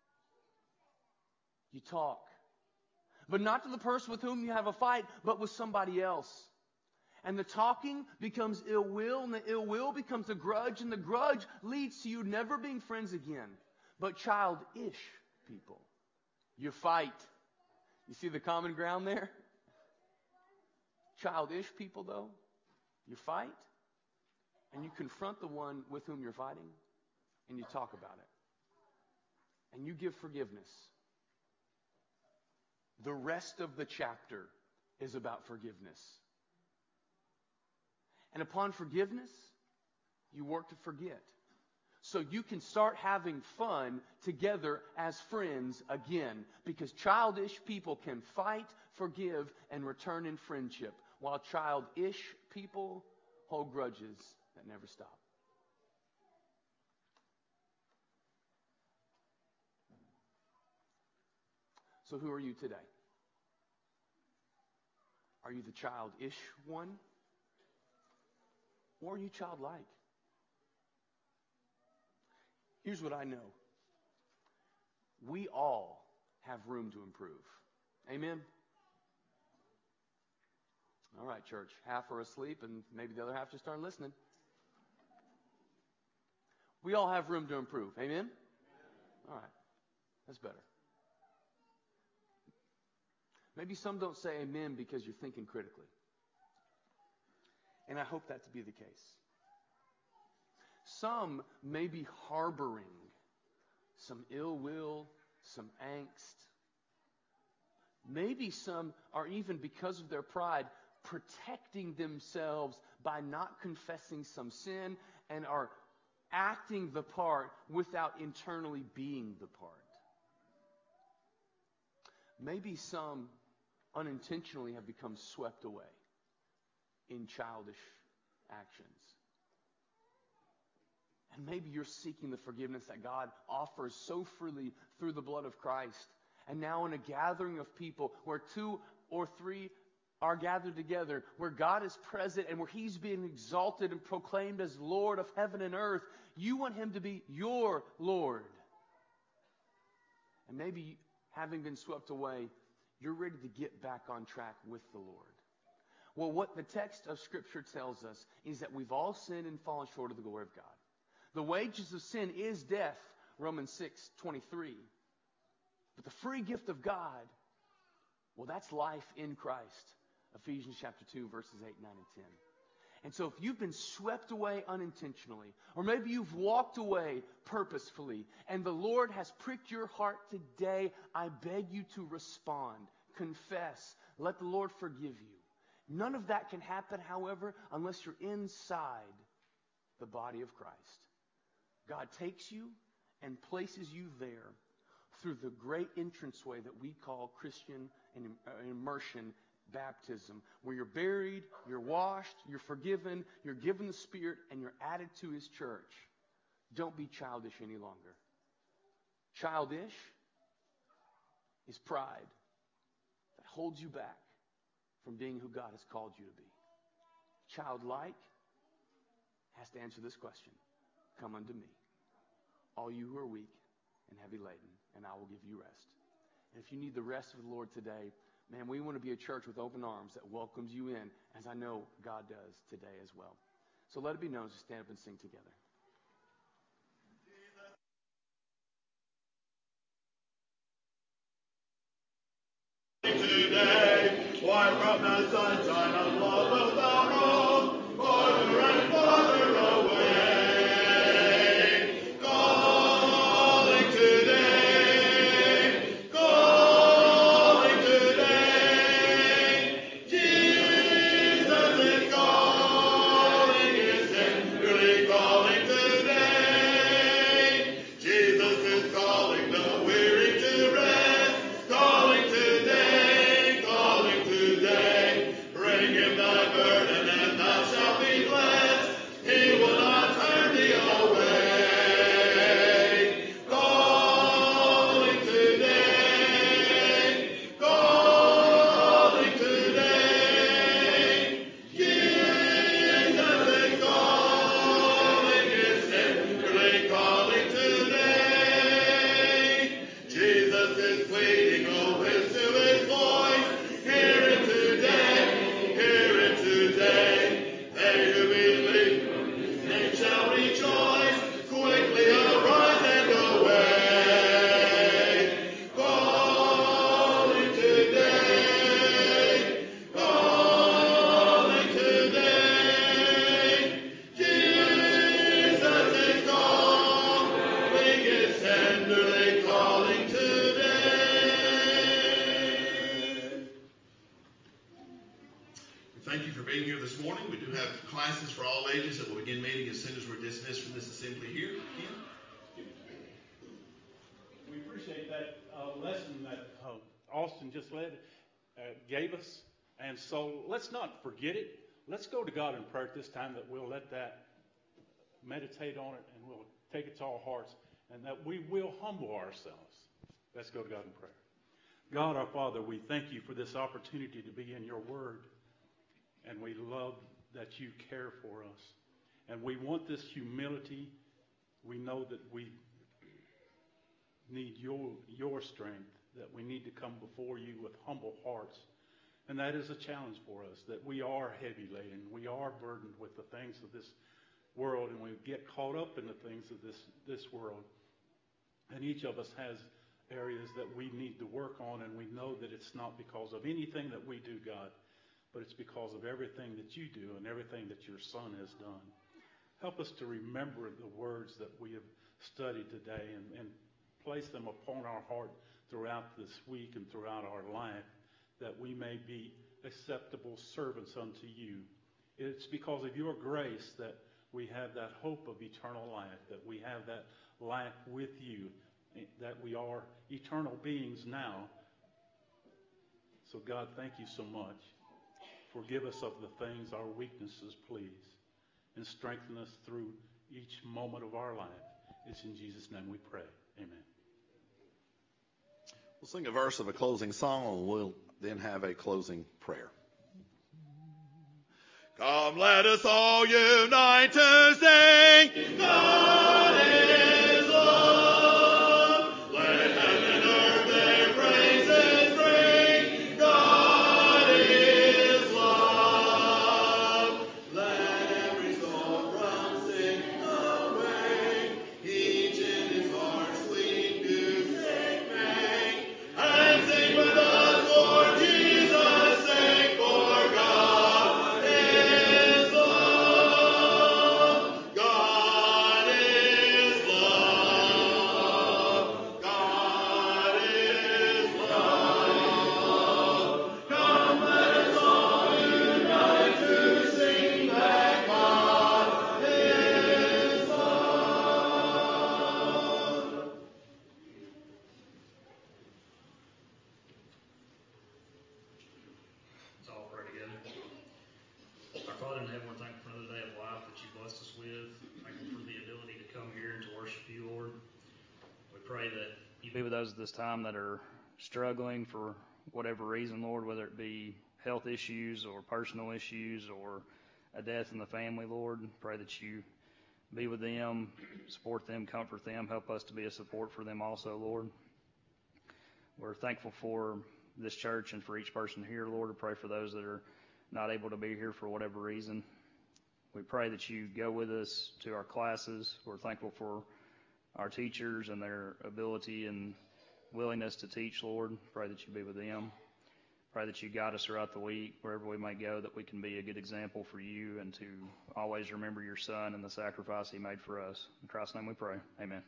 you talk. But not to the person with whom you have a fight, but with somebody else. And the talking becomes ill will, and the ill will becomes a grudge, and the grudge leads to you never being friends again. But childish people. You fight. You see the common ground there? Childish people, though, you fight, and you confront the one with whom you're fighting, and you talk about it. And you give forgiveness. The rest of the chapter is about forgiveness. And upon forgiveness, you work to forget. So you can start having fun together as friends again. Because childish people can fight, forgive, and return in friendship. While childish people hold grudges that never stop. So who are you today? Are you the childish one? Or are you childlike? Here's what I know. We all have room to improve. Amen? All right, church. Half are asleep, and maybe the other half just aren't listening. We all have room to improve. Amen? All right. That's better. Maybe some don't say amen because you're thinking critically. And I hope that to be the case. Some may be harboring some ill will, some angst. Maybe some are even, because of their pride, protecting themselves by not confessing some sin and are acting the part without internally being the part. Maybe some unintentionally have become swept away in childish actions. And maybe you're seeking the forgiveness that God offers so freely through the blood of Christ. And now in a gathering of people where two or three are gathered together, where God is present and where He's being exalted and proclaimed as Lord of heaven and earth, you want Him to be your Lord. And maybe having been swept away, you're ready to get back on track with the Lord. Well, what the text of Scripture tells us is that we've all sinned and fallen short of the glory of God. The wages of sin is death, Romans six twenty-three. But the free gift of God, well, that's life in Christ, Ephesians chapter two, verses eight, nine, and ten. And so if you've been swept away unintentionally, or maybe you've walked away purposefully, and the Lord has pricked your heart today, I beg you to respond, confess, let the Lord forgive you. None of that can happen, however, unless you're inside the body of Christ. God takes you and places you there through the great entranceway that we call Christian immersion baptism, where you're buried, you're washed, you're forgiven, you're given the Spirit, and you're added to His church. Don't be childish any longer. Childish is pride that holds you back from being who God has called you to be. Childlike has to answer this question. Come unto me, all you who are weak and heavy laden, and I will give you rest. And if you need the rest of the Lord today, man, we want to be a church with open arms that welcomes you in, as I know God does today as well. So let it be known as we stand up and sing together. Today, why from the sunshine of love wilt thou roam, farther and farther away? Calling today, calling today. Jesus is calling, is tenderly calling today. Jesus is calling the weary to rest, calling today, calling today. Bring him thy burden and thou shalt be blessed. He will not turn thee away. Calling today, calling today. Jesus is calling, is tenderly calling today. Jesus is pleading, oh, listen to his voice. Hear it today, hear it today. They who believe they shall rejoice. Quickly arise and away. Calling today, calling today. Jesus is calling, is tenderly calling today. Thank you for being here this morning. We do have classes for all ages that will begin meeting as soon as we're dismissed from this assembly here. Ken? We appreciate that uh, lesson that uh, Austin just led, uh, gave us. And so let's not forget it. Let's go to God in prayer at this time, that we'll let that meditate on it, and we'll take it to our hearts, and that we will humble ourselves. Let's go to God in prayer. God, our Father, we thank you for this opportunity to be in your word. And we love that you care for us. And we want this humility. We know that we need your, your strength, that we need to come before you with humble hearts. And that is a challenge for us, that we are heavy laden. We are burdened with the things of this world, and we get caught up in the things of this, this world. And each of us has areas that we need to work on, and we know that it's not because of anything that we do, God, but it's because of everything that you do and everything that your Son has done. Help us to remember the words that we have studied today, and, and place them upon our heart throughout this week and throughout our life, that we may be acceptable servants unto you. It's because of your grace that we have that hope of eternal life, that we have that life with you, that we are eternal beings now. So God, thank you so much. Forgive us of the things, our weaknesses, please, and strengthen us through each moment of our life. It's in Jesus' name we pray. Amen. We'll sing a verse of a closing song, and we'll then have a closing prayer. Come, let us all unite to sing. God is love. Let heaven and earth their praises bring. God is love. Let every soul from sin away, each in his heart sweet music make, and sing with us for Jesus' sake, for God is love. God is love. pray that you be with those at this time that are struggling for whatever reason, Lord, whether it be health issues or personal issues or a death in the family, Lord. Pray that you be with them, support them, comfort them, help us to be a support for them also, Lord. We're thankful for this church and for each person here, Lord. We pray for those that are not able to be here for whatever reason. We pray that you go with us to our classes. We're thankful for our teachers and their ability and willingness to teach, Lord. Pray that you be with them. Pray that you guide us throughout the week, wherever we may go, that we can be a good example for you and to always remember your Son and the sacrifice he made for us. In Christ's name we pray. Amen.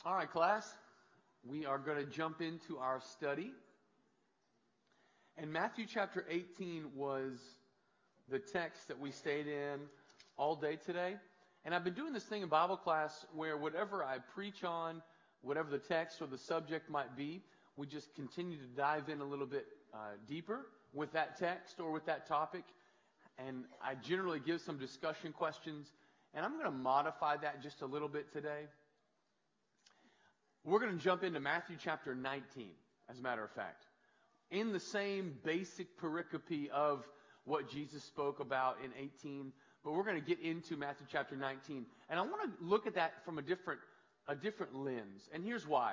All right, class. We are going to jump into our study. And Matthew chapter eighteen was the text that we stayed in all day today. And I've been doing this thing in Bible class where whatever I preach on, whatever the text or the subject might be, we just continue to dive in a little bit uh, deeper with that text or with that topic. And I generally give some discussion questions. And I'm going to modify that just a little bit today. We're going to jump into Matthew chapter nineteen, as a matter of fact. In the same basic pericope of what Jesus spoke about in eighteen, but we're going to get into Matthew chapter nineteen. And I want to look at that from a different, a different lens. And here's why.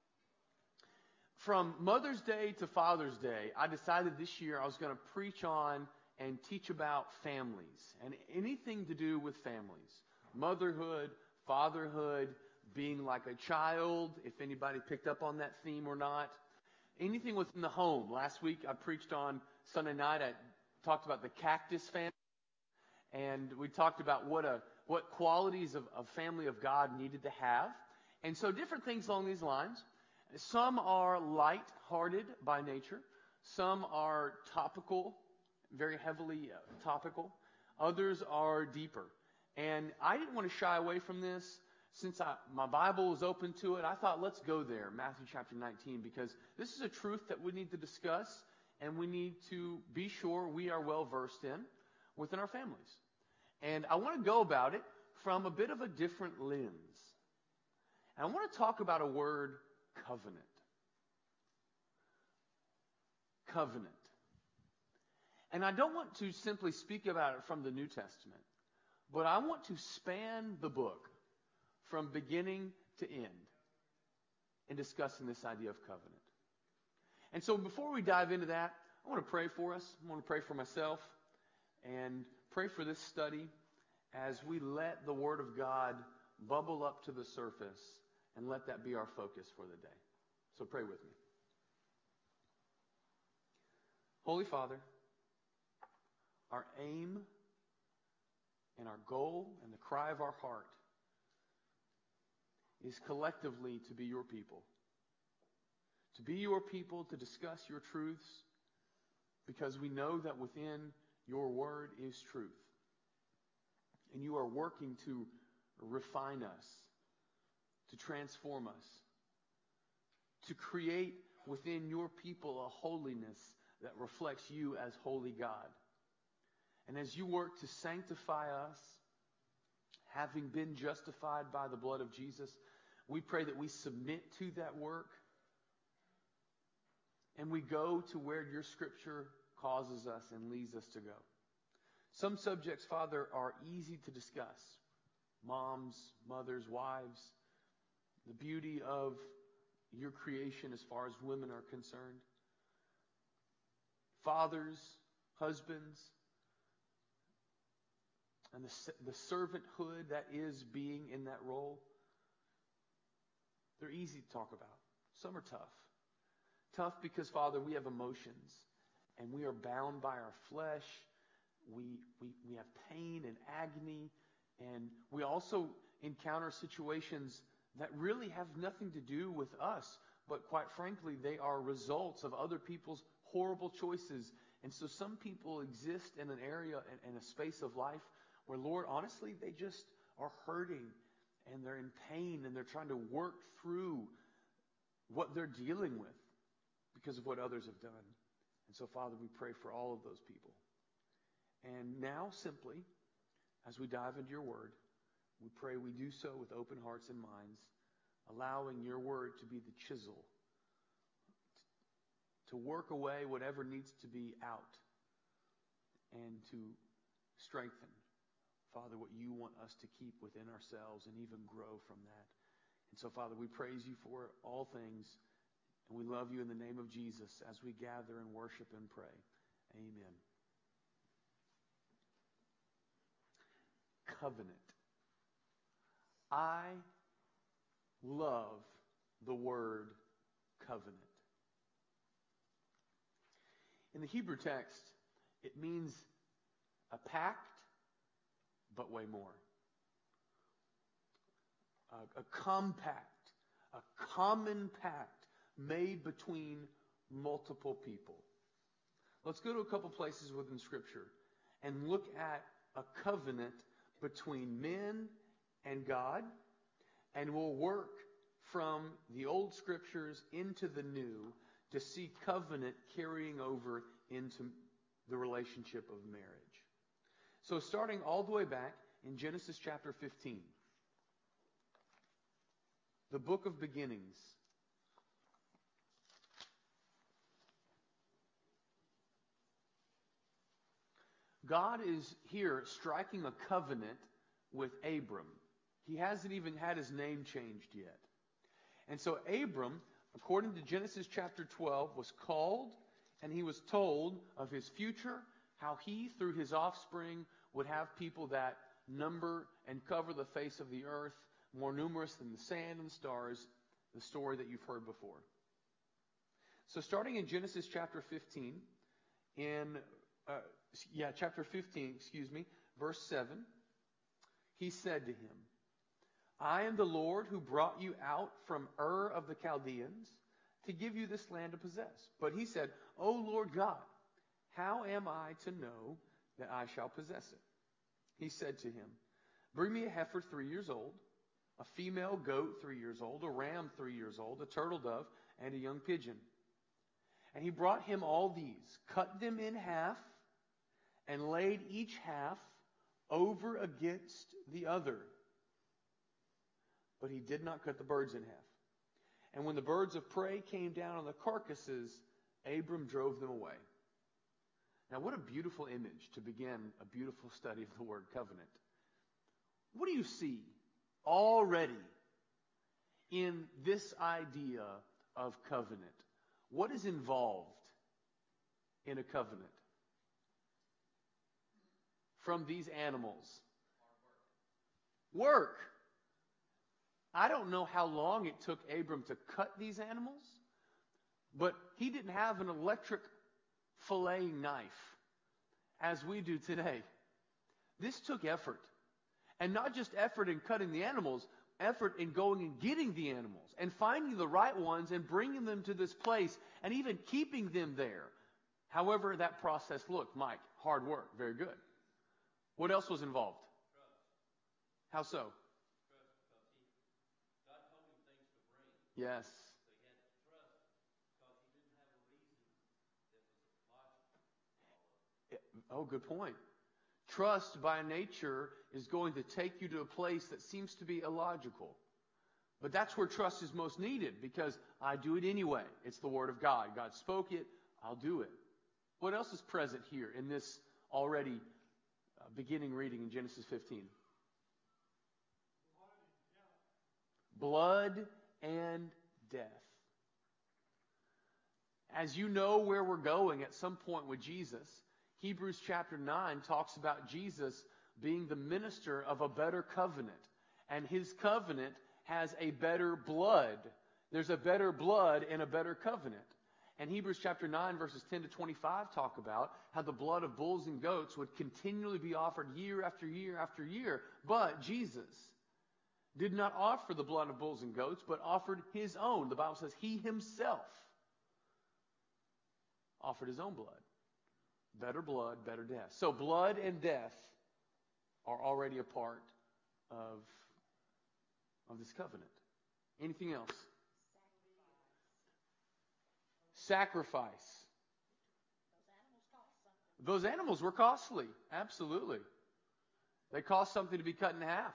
From Mother's Day to Father's Day, I decided this year I was going to preach on and teach about families and anything to do with families. Motherhood, fatherhood, being like a child, if anybody picked up on that theme or not. Anything within the home. Last week I preached on Sunday night. I talked about the cactus family. And we talked about what a what qualities of a family of God needed to have. And so different things along these lines. Some are light-hearted by nature. Some are topical, very heavily uh, topical. Others are deeper. And I didn't want to shy away from this. Since I, my Bible was open to it, I thought, let's go there, Matthew chapter nineteen, because this is a truth that we need to discuss and we need to be sure we are well versed in within our families. And I want to go about it from a bit of a different lens. And I want to talk about a word, covenant. Covenant. And I don't want to simply speak about it from the New Testament, but I want to span the book from beginning to end in discussing this idea of covenant. And so before we dive into that, I want to pray for us. I want to pray for myself and pray for this study as we let the Word of God bubble up to the surface and let that be our focus for the day. So pray with me. Holy Father, our aim and our goal and the cry of our heart is collectively to be your people. To be your people, to discuss your truths, because we know that within your word is truth. And you are working to refine us, to transform us, to create within your people a holiness that reflects you as holy God. And as you work to sanctify us, having been justified by the blood of Jesus, we pray that we submit to that work and we go to where your scripture causes us and leads us to go. Some subjects, Father, are easy to discuss. Moms, mothers, wives, the beauty of your creation as far as women are concerned. Fathers, husbands, and the, the servanthood that is being in that role. They're easy to talk about. Some are tough. Tough because, Father, we have emotions and we are bound by our flesh. We, we, we have pain and agony, and we also encounter situations that really have nothing to do with us, but quite frankly, they are results of other people's horrible choices. And so some people exist in an area and a space of life where, Lord, honestly, they just are hurting and they're in pain and they're trying to work through what they're dealing with because of what others have done. And so, Father, we pray for all of those people. And now, simply, as we dive into your word, we pray we do so with open hearts and minds, allowing your word to be the chisel, to work away whatever needs to be out, and to strengthen, Father, what you want us to keep within ourselves and even grow from that. And so, Father, we praise you for all things, and we love you in the name of Jesus as we gather and worship and pray. Amen. Covenant. I love the word covenant. In the Hebrew text, it means a pact, but way more. A, a compact, A common pact made between multiple people. Let's go to a couple places within Scripture and look at a covenant between men and God, and we'll work from the old Scriptures into the new to see covenant carrying over into the relationship of marriage. So starting all the way back in Genesis chapter fifteen, the book of beginnings. God is here striking a covenant with Abram. He hasn't even had his name changed yet. And so Abram, according to Genesis chapter twelve, was called and he was told of his future, how he, through his offspring, would have people that number and cover the face of the earth, more numerous than the sand and the stars, the story that you've heard before. So starting in Genesis chapter fifteen, in, uh, yeah, chapter fifteen, excuse me, verse seven, he said to him, I am the Lord who brought you out from Ur of the Chaldeans to give you this land to possess. But he said, O Lord God, how am I to know that I shall possess it? He said to him, bring me a heifer three years old, a female goat three years old, a ram three years old, a turtle dove, and a young pigeon. And he brought him all these, cut them in half, and laid each half over against the other. But he did not cut the birds in half. And when the birds of prey came down on the carcasses, Abram drove them away. Now, what a beautiful image to begin a beautiful study of the word covenant. What do you see already in this idea of covenant? What is involved in a covenant? From these animals. Work. I don't know how long it took Abram to cut these animals, but he didn't have an electric filleting knife as we do today. This took effort. And not just effort in cutting the animals, effort in going and getting the animals and finding the right ones and bringing them to this place and even keeping them there. However that process looked, Mike, hard work, very good. What else was involved? Trust. How so? Trust, because he, God told him things to bring. Yes. So he had to trust because he didn't have a reason that was logical. Oh, good point. Trust by nature is going to take you to a place that seems to be illogical. But that's where trust is most needed because I do it anyway. It's the Word of God. God spoke it. I'll do it. What else is present here in this already uh, beginning reading in Genesis fifteen? Blood and death. As you know where we're going at some point with Jesus, Hebrews chapter nine talks about Jesus being the minister of a better covenant. And his covenant has a better blood. There's a better blood and a better covenant. And Hebrews chapter nine verses ten to twenty-five talk about how the blood of bulls and goats would continually be offered year after year after year. But Jesus did not offer the blood of bulls and goats, but offered his own. The Bible says he himself offered his own blood. Better blood, better death. So blood and death are already a part of, of this covenant. Anything else? Sacrifice. Sacrifice. Those animals were costly. Absolutely. They cost something to be cut in half.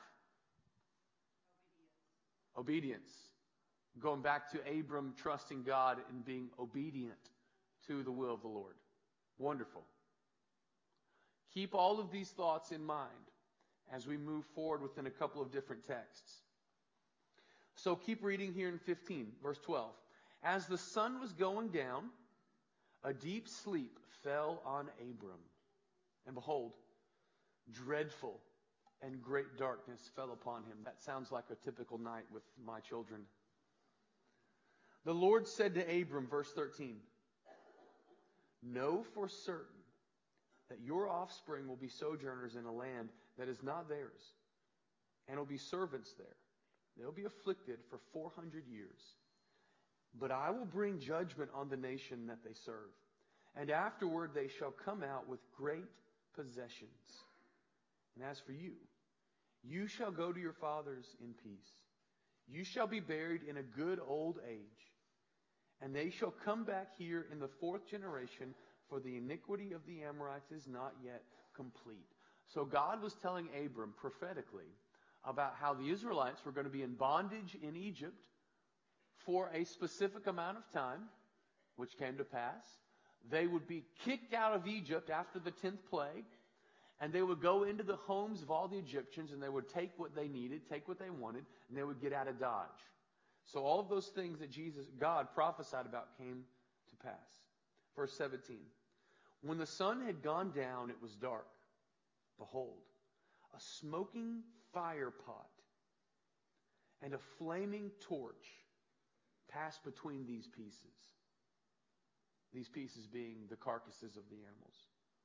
Obedience. Obedience. Going back to Abram trusting God and being obedient to the will of the Lord. Wonderful. Keep all of these thoughts in mind as we move forward within a couple of different texts. So keep reading here in fifteen, verse twelve. As the sun was going down, a deep sleep fell on Abram. And behold, dreadful and great darkness fell upon him. That sounds like a typical night with my children. The Lord said to Abram, verse thirteen, know for certain that your offspring will be sojourners in a land that is not theirs, and will be servants there. They'll be afflicted for four hundred years. But I will bring judgment on the nation that they serve. And afterward they shall come out with great possessions. And as for you, you shall go to your fathers in peace. You shall be buried in a good old age. And they shall come back here in the fourth generation, for the iniquity of the Amorites is not yet complete. So God was telling Abram prophetically about how the Israelites were going to be in bondage in Egypt for a specific amount of time, which came to pass. They would be kicked out of Egypt after the tenth plague, and they would go into the homes of all the Egyptians, and they would take what they needed, take what they wanted, and they would get out of Dodge. So all of those things that Jesus, God prophesied about came to pass. Verse seventeen. When the sun had gone down, it was dark. Behold, a smoking fire pot and a flaming torch passed between these pieces. These pieces being the carcasses of the animals.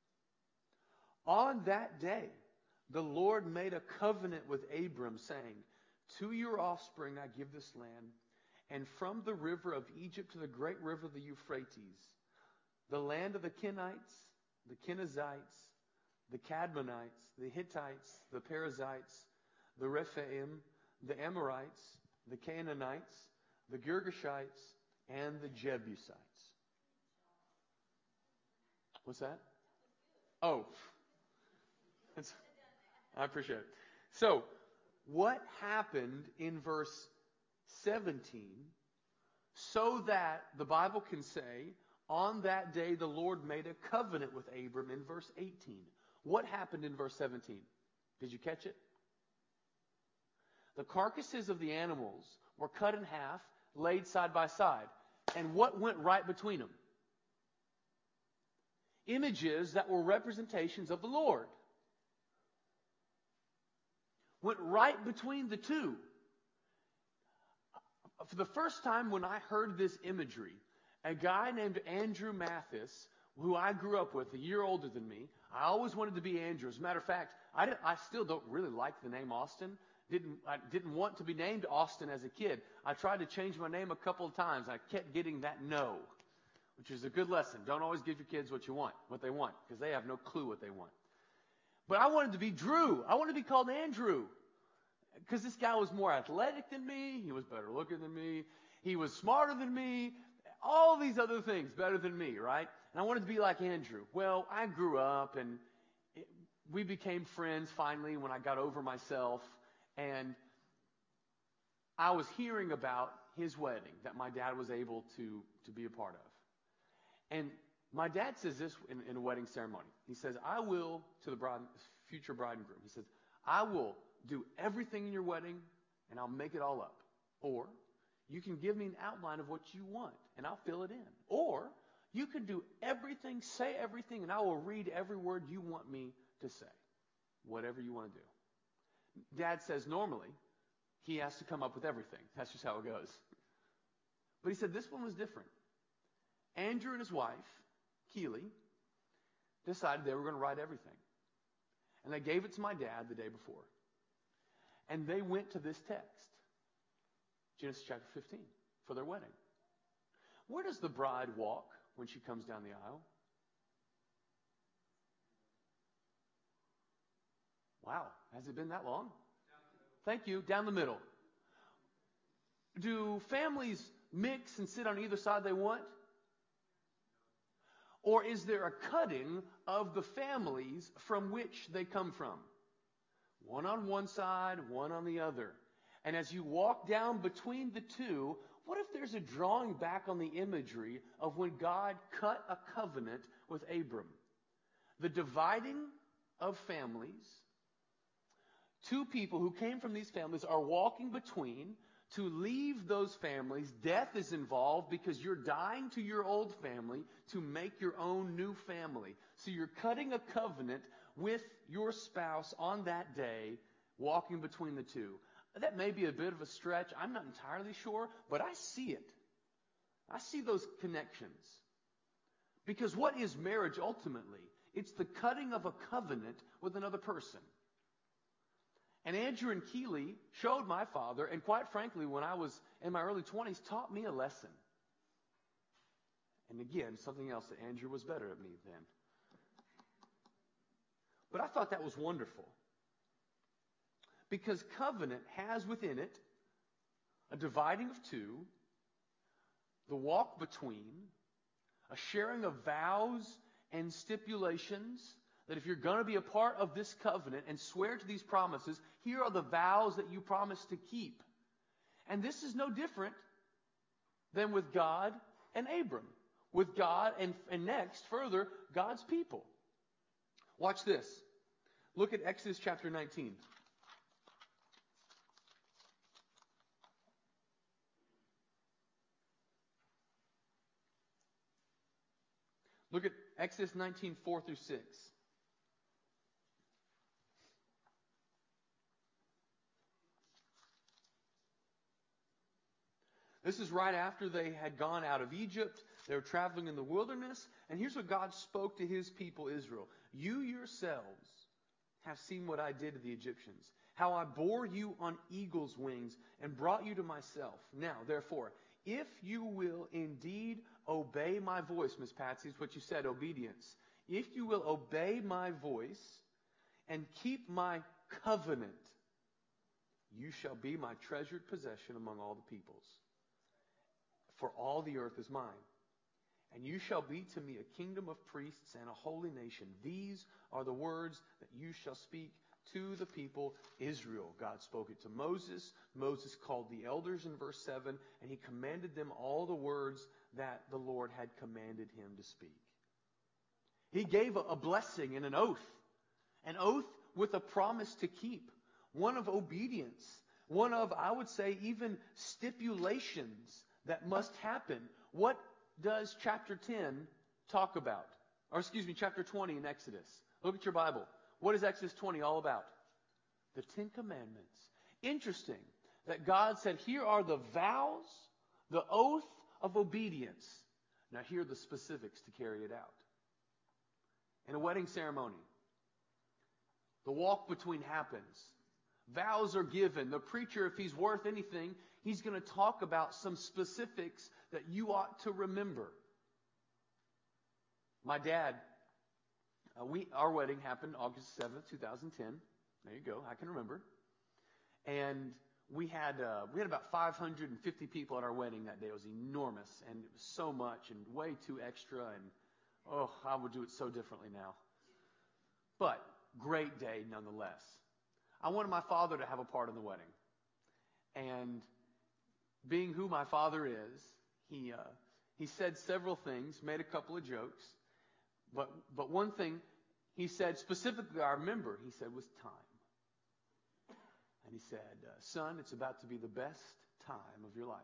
On that day, the Lord made a covenant with Abram, saying, to your offspring I give this land, and from the river of Egypt to the great river the Euphrates, the land of the Kenites, the Kenizzites, the Cadmonites, the Hittites, the Perizzites, the Rephaim, the Amorites, the Canaanites, the Girgashites, and the Jebusites. What's that? Oh, It's, I appreciate it. So, what happened in verse seventeen, so that the Bible can say, on that day the Lord made a covenant with Abram in verse eighteen. What happened in verse seventeen? Did you catch it? The carcasses of the animals were cut in half, laid side by side. And what went right between them? Images that were representations of the Lord. Went right between the two. For the first time when I heard this imagery, a guy named Andrew Mathis, who I grew up with, a year older than me, I always wanted to be Andrew. As a matter of fact, I, didn't, I still don't really like the name Austin. Didn't, I didn't want to be named Austin as a kid. I tried to change my name a couple of times. I kept getting that no, which is a good lesson. Don't always give your kids what you want, what they want, because they have no clue what they want. But I wanted to be Drew. I wanted to be called Andrew, because this guy was more athletic than me. He was better looking than me. He was smarter than me. All these other things better than me, right? And I wanted to be like Andrew. Well, I grew up, and it, we became friends finally when I got over myself. And I was hearing about his wedding that my dad was able to, to be a part of. And my dad says this in, in a wedding ceremony. He says, I will, to the bride, future bride and groom, he says, I will do everything in your wedding, and I'll make it all up. Or you can give me an outline of what you want, and I'll fill it in. Or you can do everything, say everything, and I will read every word you want me to say. Whatever you want to do. Dad says normally he has to come up with everything. That's just how it goes. But he said this one was different. Andrew and his wife, Keely, decided they were going to write everything. And they gave it to my dad the day before. And they went to this text, Genesis chapter fifteen, for their wedding. Where does the bride walk when she comes down the aisle? Wow, has it been that long? Thank you, down the middle. Do families mix and sit on either side they want? Or is there a cutting of the families from which they come from? One on one side, one on the other. And as you walk down between the two, what if there's a drawing back on the imagery of when God cut a covenant with Abram? The dividing of families. Two people who came from these families are walking between. To leave those families, death is involved because you're dying to your old family to make your own new family. So you're cutting a covenant with your spouse on that day, walking between the two. That may be a bit of a stretch. I'm not entirely sure, but I see it. I see those connections. Because what is marriage ultimately? It's the cutting of a covenant with another person. And Andrew and Keeley showed my father, and quite frankly, when I was in my early twenties, taught me a lesson. And again, something else that Andrew was better at me than. But I thought that was wonderful. Because covenant has within it a dividing of two, the walk between, a sharing of vows and stipulations, that if you're going to be a part of this covenant and swear to these promises, here are the vows that you promise to keep. And this is no different than with God and Abram. With God and, and next, further, God's people. Watch this. Look at Exodus chapter nineteen. Look at Exodus nineteen, four through six. This is right after they had gone out of Egypt. They were traveling in the wilderness. And here's what God spoke to his people, Israel. You yourselves have seen what I did to the Egyptians, how I bore you on eagle's wings and brought you to myself. Now, therefore, if you will indeed obey my voice, Miss Patsy, is what you said, obedience. If you will obey my voice and keep my covenant, you shall be my treasured possession among all the peoples. For all the earth is mine. And you shall be to me a kingdom of priests and a holy nation. These are the words that you shall speak to the people Israel. God spoke it to Moses. Moses called the elders in verse seven, and he commanded them all the words that the Lord had commanded him to speak. He gave a, a blessing and an oath. An oath with a promise to keep. One of obedience. One of, I would say, even stipulations that must happen. What does chapter ten talk about? Or excuse me, chapter twenty in Exodus. Look at your Bible. What is Exodus twenty all about? The Ten Commandments. Interesting that God said, here are the vows, the oath of obedience. Now here are the specifics to carry it out. In a wedding ceremony, the walk between happens. Vows are given. The preacher, if he's worth anything, he's going to talk about some specifics that you ought to remember. My dad, uh, we our wedding happened August seventh, twenty ten. There you go. I can remember. And we had uh, we had about five hundred fifty people at our wedding that day. It was enormous, and it was so much, and way too extra. And oh, I would do it so differently now. But great day nonetheless. I wanted my father to have a part in the wedding. And being who my father is, he uh, he said several things, made a couple of jokes. But but one thing he said specifically, I remember, he said was time. And he said, uh, son, it's about to be the best time of your life.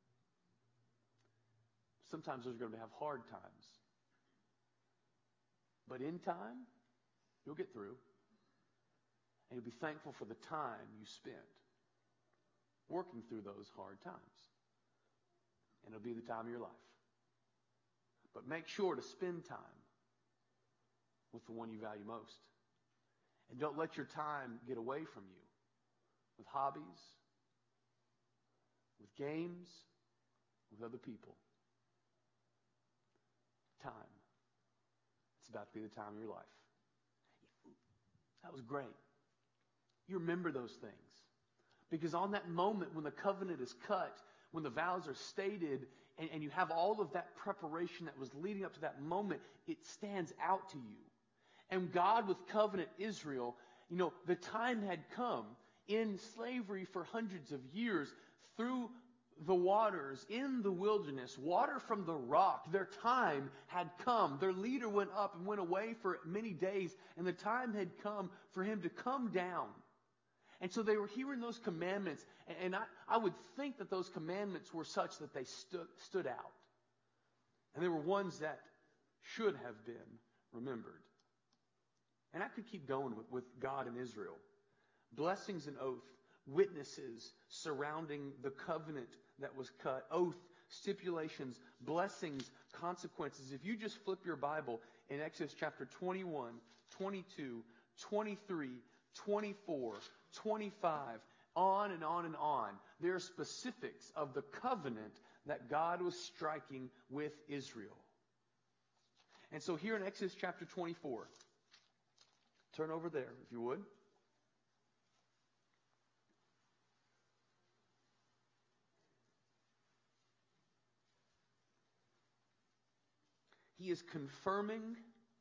Sometimes there's going to have hard times. But in time, you'll get through. And you'll be thankful for the time you spent working through those hard times. And it'll be the time of your life. But make sure to spend time with the one you value most. And don't let your time get away from you with hobbies, with games, with other people. Time. It's about to be the time of your life. That was great. You remember those things. Because on that moment when the covenant is cut, when the vows are stated, and, and you have all of that preparation that was leading up to that moment, it stands out to you. And God with covenant Israel, you know, the time had come in slavery for hundreds of years through the waters in the wilderness, water from the rock. Their time had come. Their leader went up and went away for many days, and the time had come for him to come down. And so they were hearing those commandments, and I, I would think that those commandments were such that they stood, stood out. And they were ones that should have been remembered. And I could keep going with, with God and Israel. Blessings and oath, witnesses surrounding the covenant that was cut, oath, stipulations, blessings, consequences. If you just flip your Bible in Exodus chapter twenty-one, twenty-two, twenty-three, twenty-four, twenty-five, on and on and on. There are specifics of the covenant that God was striking with Israel. And so here in Exodus chapter twenty-four, turn over there if you would. He is confirming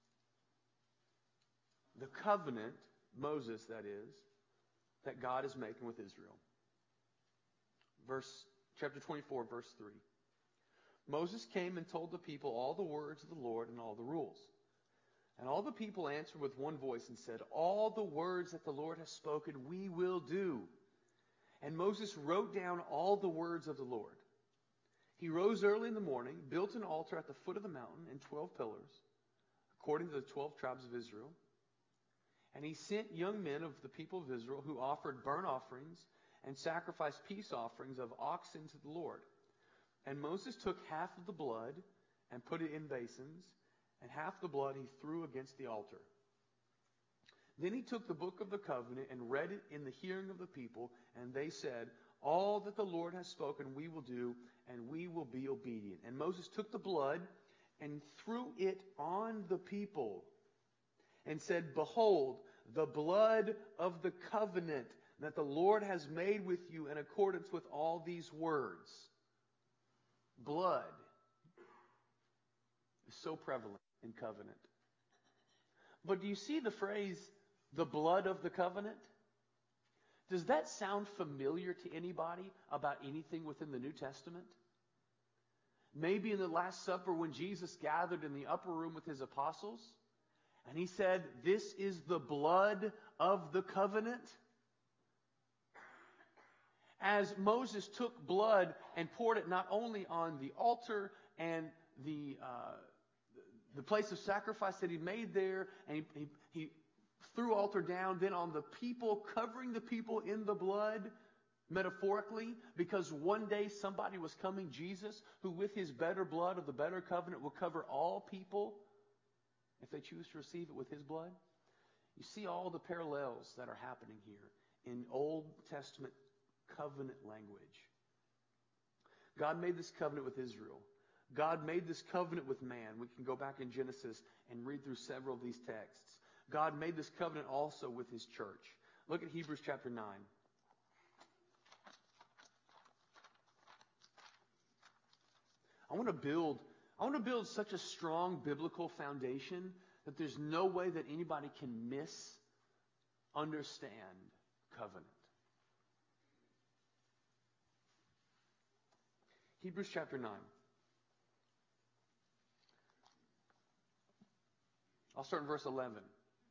the covenant, Moses that is, that God is making with Israel. Verse, chapter twenty-four, verse three. Moses came and told the people all the words of the Lord and all the rules. And all the people answered with one voice and said, all the words that the Lord has spoken we will do. And Moses wrote down all the words of the Lord. He rose early in the morning, built an altar at the foot of the mountain and twelve pillars, according to the twelve tribes of Israel. And he sent young men of the people of Israel who offered burnt offerings and sacrificed peace offerings of oxen to the Lord. And Moses took half of the blood and put it in basins, and half the blood he threw against the altar. Then he took the book of the covenant and read it in the hearing of the people, and they said, all that the Lord has spoken we will do, and we will be obedient. And Moses took the blood and threw it on the people and said, behold, the blood of the covenant that the Lord has made with you in accordance with all these words. Blood is so prevalent in covenant. But do you see the phrase, the blood of the covenant? Does that sound familiar to anybody about anything within the New Testament? Maybe in the Last Supper when Jesus gathered in the upper room with his apostles, and he said, this is the blood of the covenant. As Moses took blood and poured it not only on the altar and the uh, the place of sacrifice that he made there, and he, he, he threw altar down, then on the people, covering the people in the blood, metaphorically, because one day somebody was coming, Jesus, who with his better blood of the better covenant will cover all people if they choose to receive it with his blood. You see all the parallels that are happening here in Old Testament covenant language. God made this covenant with Israel. God made this covenant with man. We can go back in Genesis and read through several of these texts. God made this covenant also with his church. Look at Hebrews chapter nine. I want to build, I want to build such a strong biblical foundation that there's no way that anybody can misunderstand covenant. Hebrews chapter nine. I'll start in verse eleven.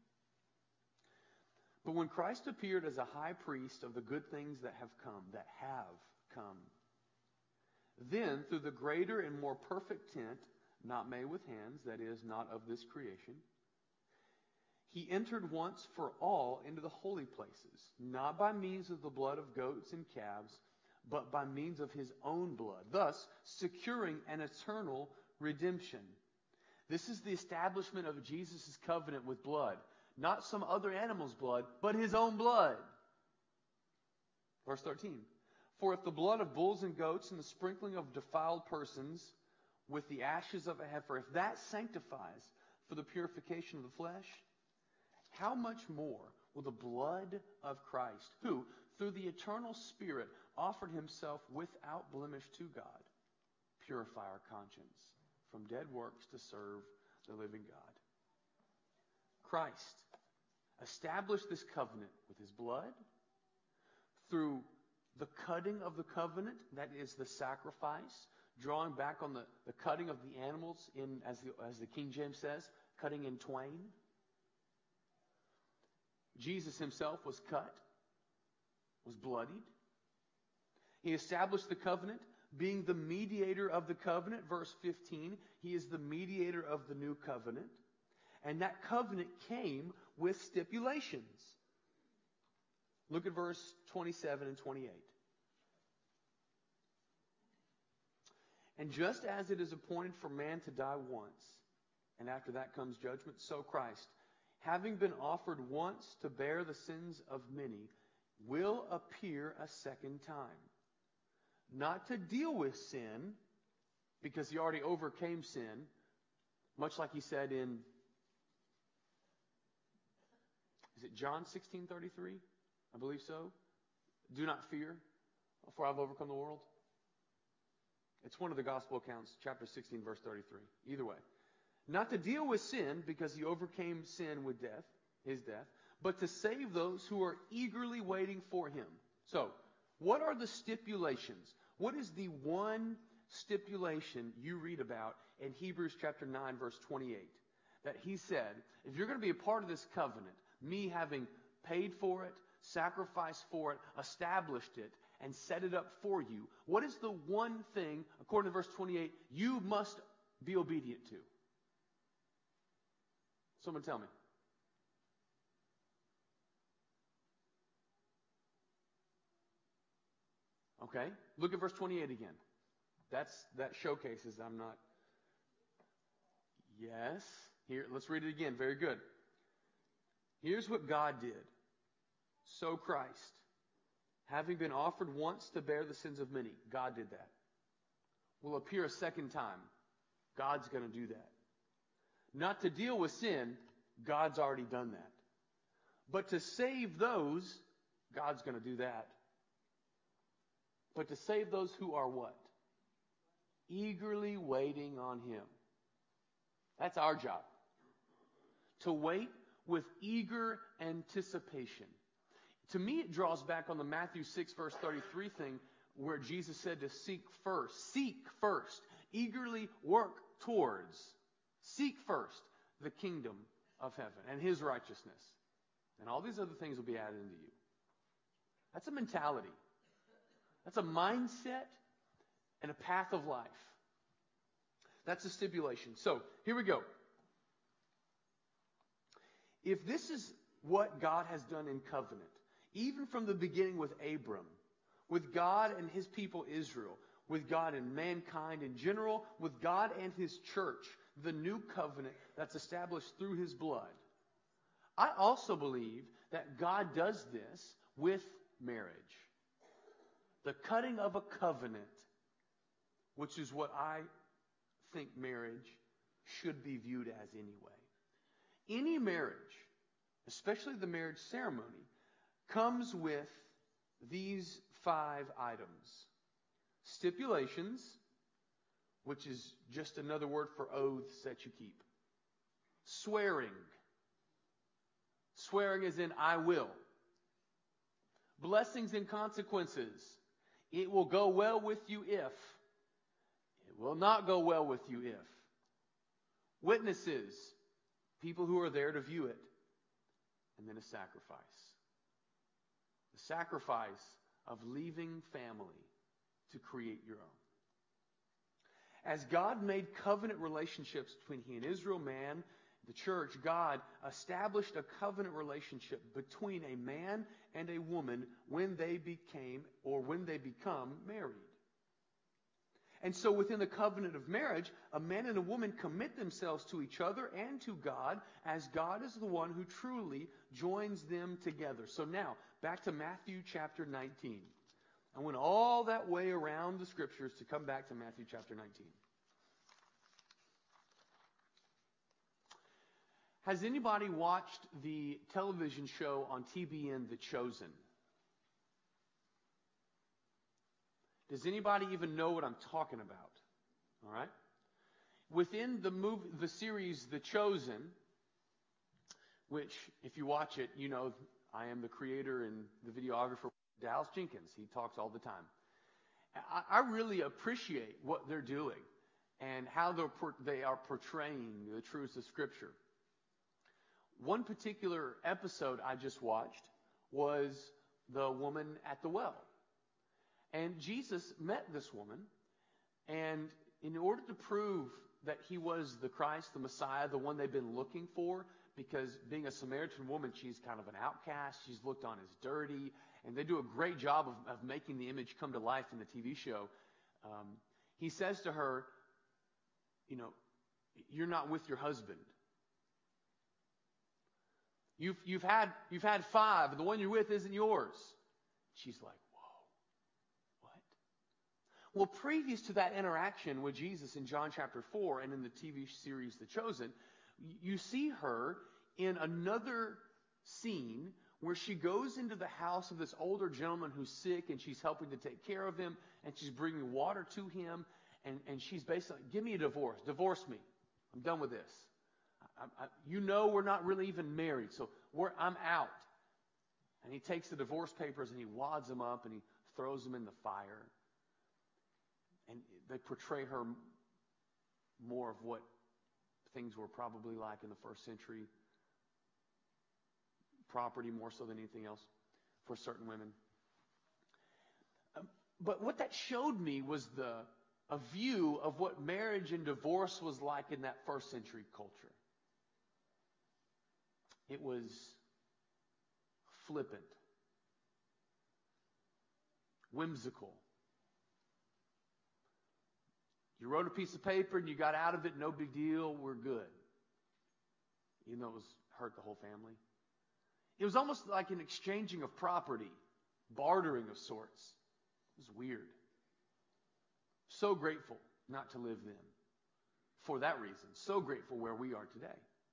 But when Christ appeared as a high priest of the good things that have come, that have come, then through the greater and more perfect tent, not made with hands, that is, not of this creation, he entered once for all into the holy places, not by means of the blood of goats and calves, but by means of his own blood, thus securing an eternal redemption. This is the establishment of Jesus' covenant with blood. Not some other animal's blood, but his own blood. Verse thirteen. For if the blood of bulls and goats and the sprinkling of defiled persons with the ashes of a heifer, if that sanctifies for the purification of the flesh, how much more will the blood of Christ, who through the eternal Spirit offered himself without blemish to God, purify our conscience from dead works to serve the living God? Christ established this covenant with his blood through the cutting of the covenant, that is the sacrifice, drawing back on the, the cutting of the animals in, as the, as the King James says, cutting in twain. Jesus himself was cut, was bloodied. He established the covenant, being the mediator of the covenant. Verse fifteen, he is the mediator of the new covenant. And that covenant came with stipulations. Look at verse twenty-seven and twenty-eight. And just as it is appointed for man to die once, and after that comes judgment, so Christ, having been offered once to bear the sins of many, will appear a second time. Not to deal with sin, because he already overcame sin, much like he said in, is it John sixteen thirty-three? I believe so. Do not fear, for I've overcome the world. It's one of the gospel accounts, chapter sixteen, verse thirty-three. Either way. Not to deal with sin, because he overcame sin with death, his death, but to save those who are eagerly waiting for him. So, what are the stipulations? What is the one stipulation you read about in Hebrews chapter nine, verse twenty-eight? That he said, if you're going to be a part of this covenant, me having paid for it, sacrificed for it, established it, and set it up for you, what is the one thing, according to verse twenty-eight, you must be obedient to? Someone tell me. Okay, look at verse twenty-eight again. That's that showcases I'm not. Yes. Here, let's read it again. Very good. Here's what God did. So Christ, having been offered once to bear the sins of many, God did that. Will appear a second time. God's going to do that. Not to deal with sin, God's already done that. But to save those, God's going to do that. But to save those who are what? Eagerly waiting on him. That's our job. To wait with eager anticipation. To me, it draws back on the Matthew six, verse thirty-three thing, where Jesus said to seek first. Seek first. Eagerly work towards. Seek first the kingdom of heaven and his righteousness. And all these other things will be added into you. That's a mentality. That's a mindset and a path of life. That's a stipulation. So, here we go. If this is what God has done in covenant, even from the beginning with Abram, with God and his people Israel, with God and mankind in general, with God and his church, the new covenant that's established through his blood, I also believe that God does this with marriage. The cutting of a covenant, which is what I think marriage should be viewed as anyway. Any marriage, especially the marriage ceremony, comes with these five items. Stipulations, which is just another word for oaths that you keep. Swearing. Swearing as in I will. Blessings and consequences. It will go well with you if. It will not go well with you if. Witnesses. People who are there to view it. And then a sacrifice. The sacrifice of leaving family to create your own. As God made covenant relationships between He and Israel, man, the church, God established a covenant relationship between a man and a woman when they became or when they become married. And so within the covenant of marriage, a man and a woman commit themselves to each other and to God as God is the one who truly joins them together. So now, back to Matthew chapter nineteen. I went all that way around the scriptures to come back to Matthew chapter nineteen. Has anybody watched the television show on T B N, The Chosen? Does anybody even know what I'm talking about? All right. Within the movie, the series The Chosen, which if you watch it, you know I am the creator and the videographer, Dallas Jenkins. He talks all the time. I, I really appreciate what they're doing and how they're, they are portraying the truths of Scripture. One particular episode I just watched was the woman at the well. And Jesus met this woman, and in order to prove that he was the Christ, the Messiah, the one they've been looking for, because being a Samaritan woman, she's kind of an outcast, she's looked on as dirty, and they do a great job of, of making the image come to life in the T V show. Um, he says to her, you know, you're not with your husband. You've, you've, had, you've had five, and the one you're with isn't yours. She's like, whoa, what? Well, previous to that interaction with Jesus in John chapter four and in the T V series The Chosen, you see her in another scene where she goes into the house of this older gentleman who's sick, and she's helping to take care of him, and she's bringing water to him, and, and she's basically, give me a divorce. Divorce me. I'm done with this. I, I, you know we're not really even married, so we're, I'm out. And he takes the divorce papers and he wads them up and he throws them in the fire. And they portray her more of what things were probably like in the first century. Property more so than anything else for certain women. Um, but what that showed me was the a view of what marriage and divorce was like in that first century culture. It was flippant, whimsical. You wrote a piece of paper and you got out of it, no big deal, we're good. Even though it was hurt the whole family. It was almost like an exchanging of property, bartering of sorts. It was weird. So grateful not to live then. For that reason, so grateful where we are today.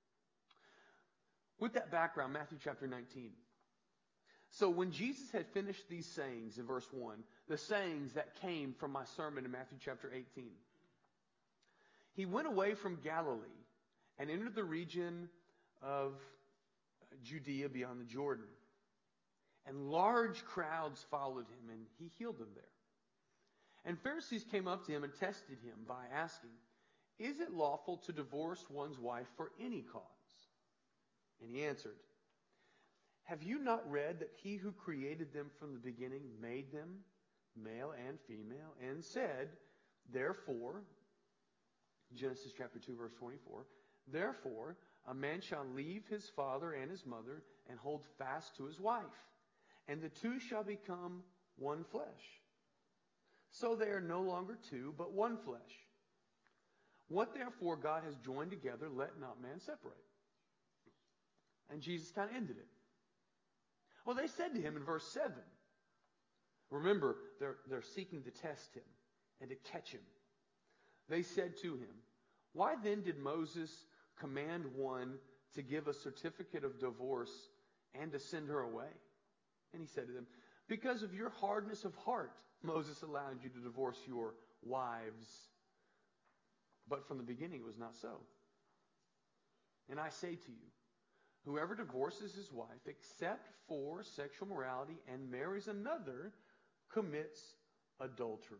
With that background, Matthew chapter nineteen. So when Jesus had finished these sayings in verse one, the sayings that came from my sermon in Matthew chapter eighteen, he went away from Galilee and entered the region of Judea beyond the Jordan. And large crowds followed him, and he healed them there. And Pharisees came up to him and tested him by asking, is it lawful to divorce one's wife for any cause? And he answered, have you not read that he who created them from the beginning made them male and female, and said, therefore, Genesis chapter two, verse twenty-four, therefore, a man shall leave his father and his mother and hold fast to his wife, and the two shall become one flesh. So they are no longer two, but one flesh. What therefore God has joined together, let not man separate. And Jesus kind of ended it. Well, they said to him in verse seven, remember, they're, they're seeking to test him and to catch him. They said to him, why then did Moses command one to give a certificate of divorce and to send her away? And he said to them, because of your hardness of heart, Moses allowed you to divorce your wives. But from the beginning it was not so. And I say to you, whoever divorces his wife except for sexual morality and marries another commits adultery.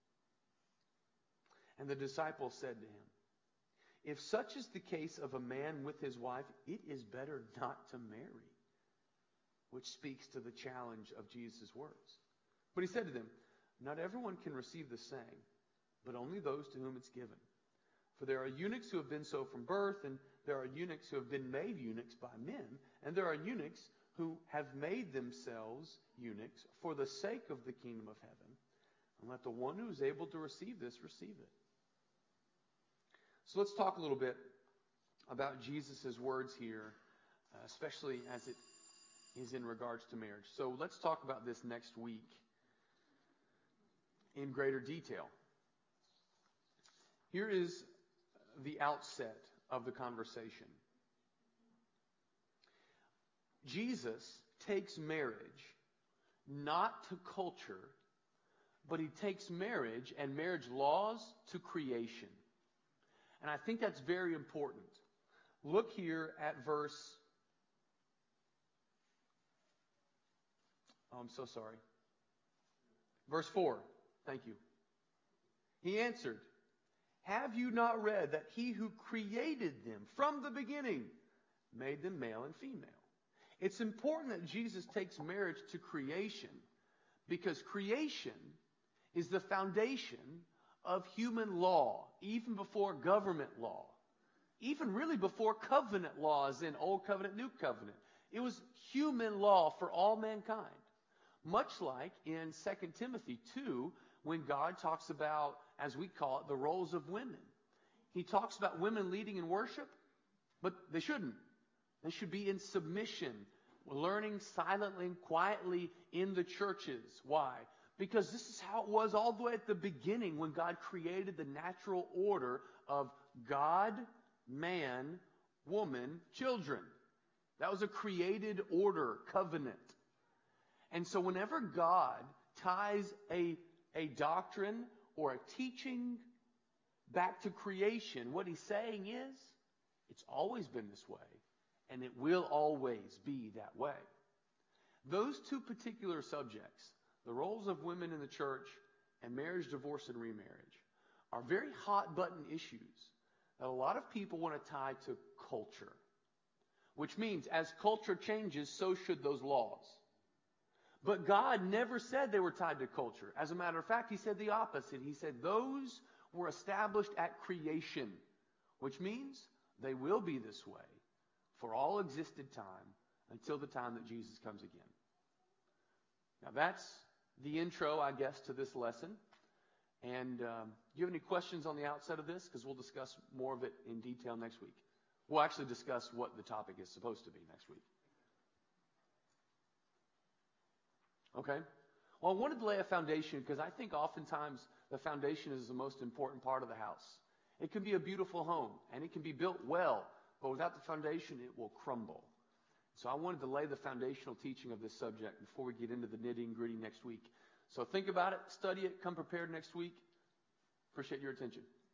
And the disciples said to him, if such is the case of a man with his wife, it is better not to marry. Which speaks to the challenge of Jesus' words. But he said to them, not everyone can receive the saying, but only those to whom it's given. For there are eunuchs who have been so from birth, and there are eunuchs who have been made eunuchs by men, and there are eunuchs who have made themselves eunuchs for the sake of the kingdom of heaven. And let the one who is able to receive this receive it. So let's talk a little bit about Jesus' words here, uh, especially as it is in regards to marriage. So let's talk about this next week in greater detail. Here is the outset of the conversation. Jesus takes marriage not to culture, but he takes marriage and marriage laws to creation. And I think that's very important. Look here at verse... Oh, I'm so sorry. Verse four. Thank you. He answered, have you not read that he who created them from the beginning made them male and female? It's important that Jesus takes marriage to creation because creation is the foundation of human law, even before government law, even really before covenant laws in Old Covenant, New Covenant. It was human law for all mankind. Much like in Second Timothy two, when God talks about, as we call it, the roles of women. He talks about women leading in worship, but they shouldn't. They should be in submission, learning silently and quietly in the churches. Why? Because this is how it was all the way at the beginning when God created the natural order of God, man, woman, children. That was a created order, covenant. And so whenever God ties a, a doctrine or a teaching back to creation, what he's saying is, it's always been this way, and it will always be that way. Those two particular subjects, the roles of women in the church and marriage, divorce, and remarriage, are very hot button issues that a lot of people want to tie to culture. Which means as culture changes, so should those laws. But God never said they were tied to culture. As a matter of fact, he said the opposite. He said those were established at creation, which means they will be this way for all existed time until the time that Jesus comes again. Now that's the intro, I guess, to this lesson. And um, do you have any questions on the outset of this? Because we'll discuss more of it in detail next week. We'll actually discuss what the topic is supposed to be next week. Okay? Well, I wanted to lay a foundation because I think oftentimes the foundation is the most important part of the house. It can be a beautiful home, and it can be built well, but without the foundation, it will crumble. So I wanted to lay the foundational teaching of this subject before we get into the nitty-gritty next week. So think about it, study it, come prepared next week. Appreciate your attention.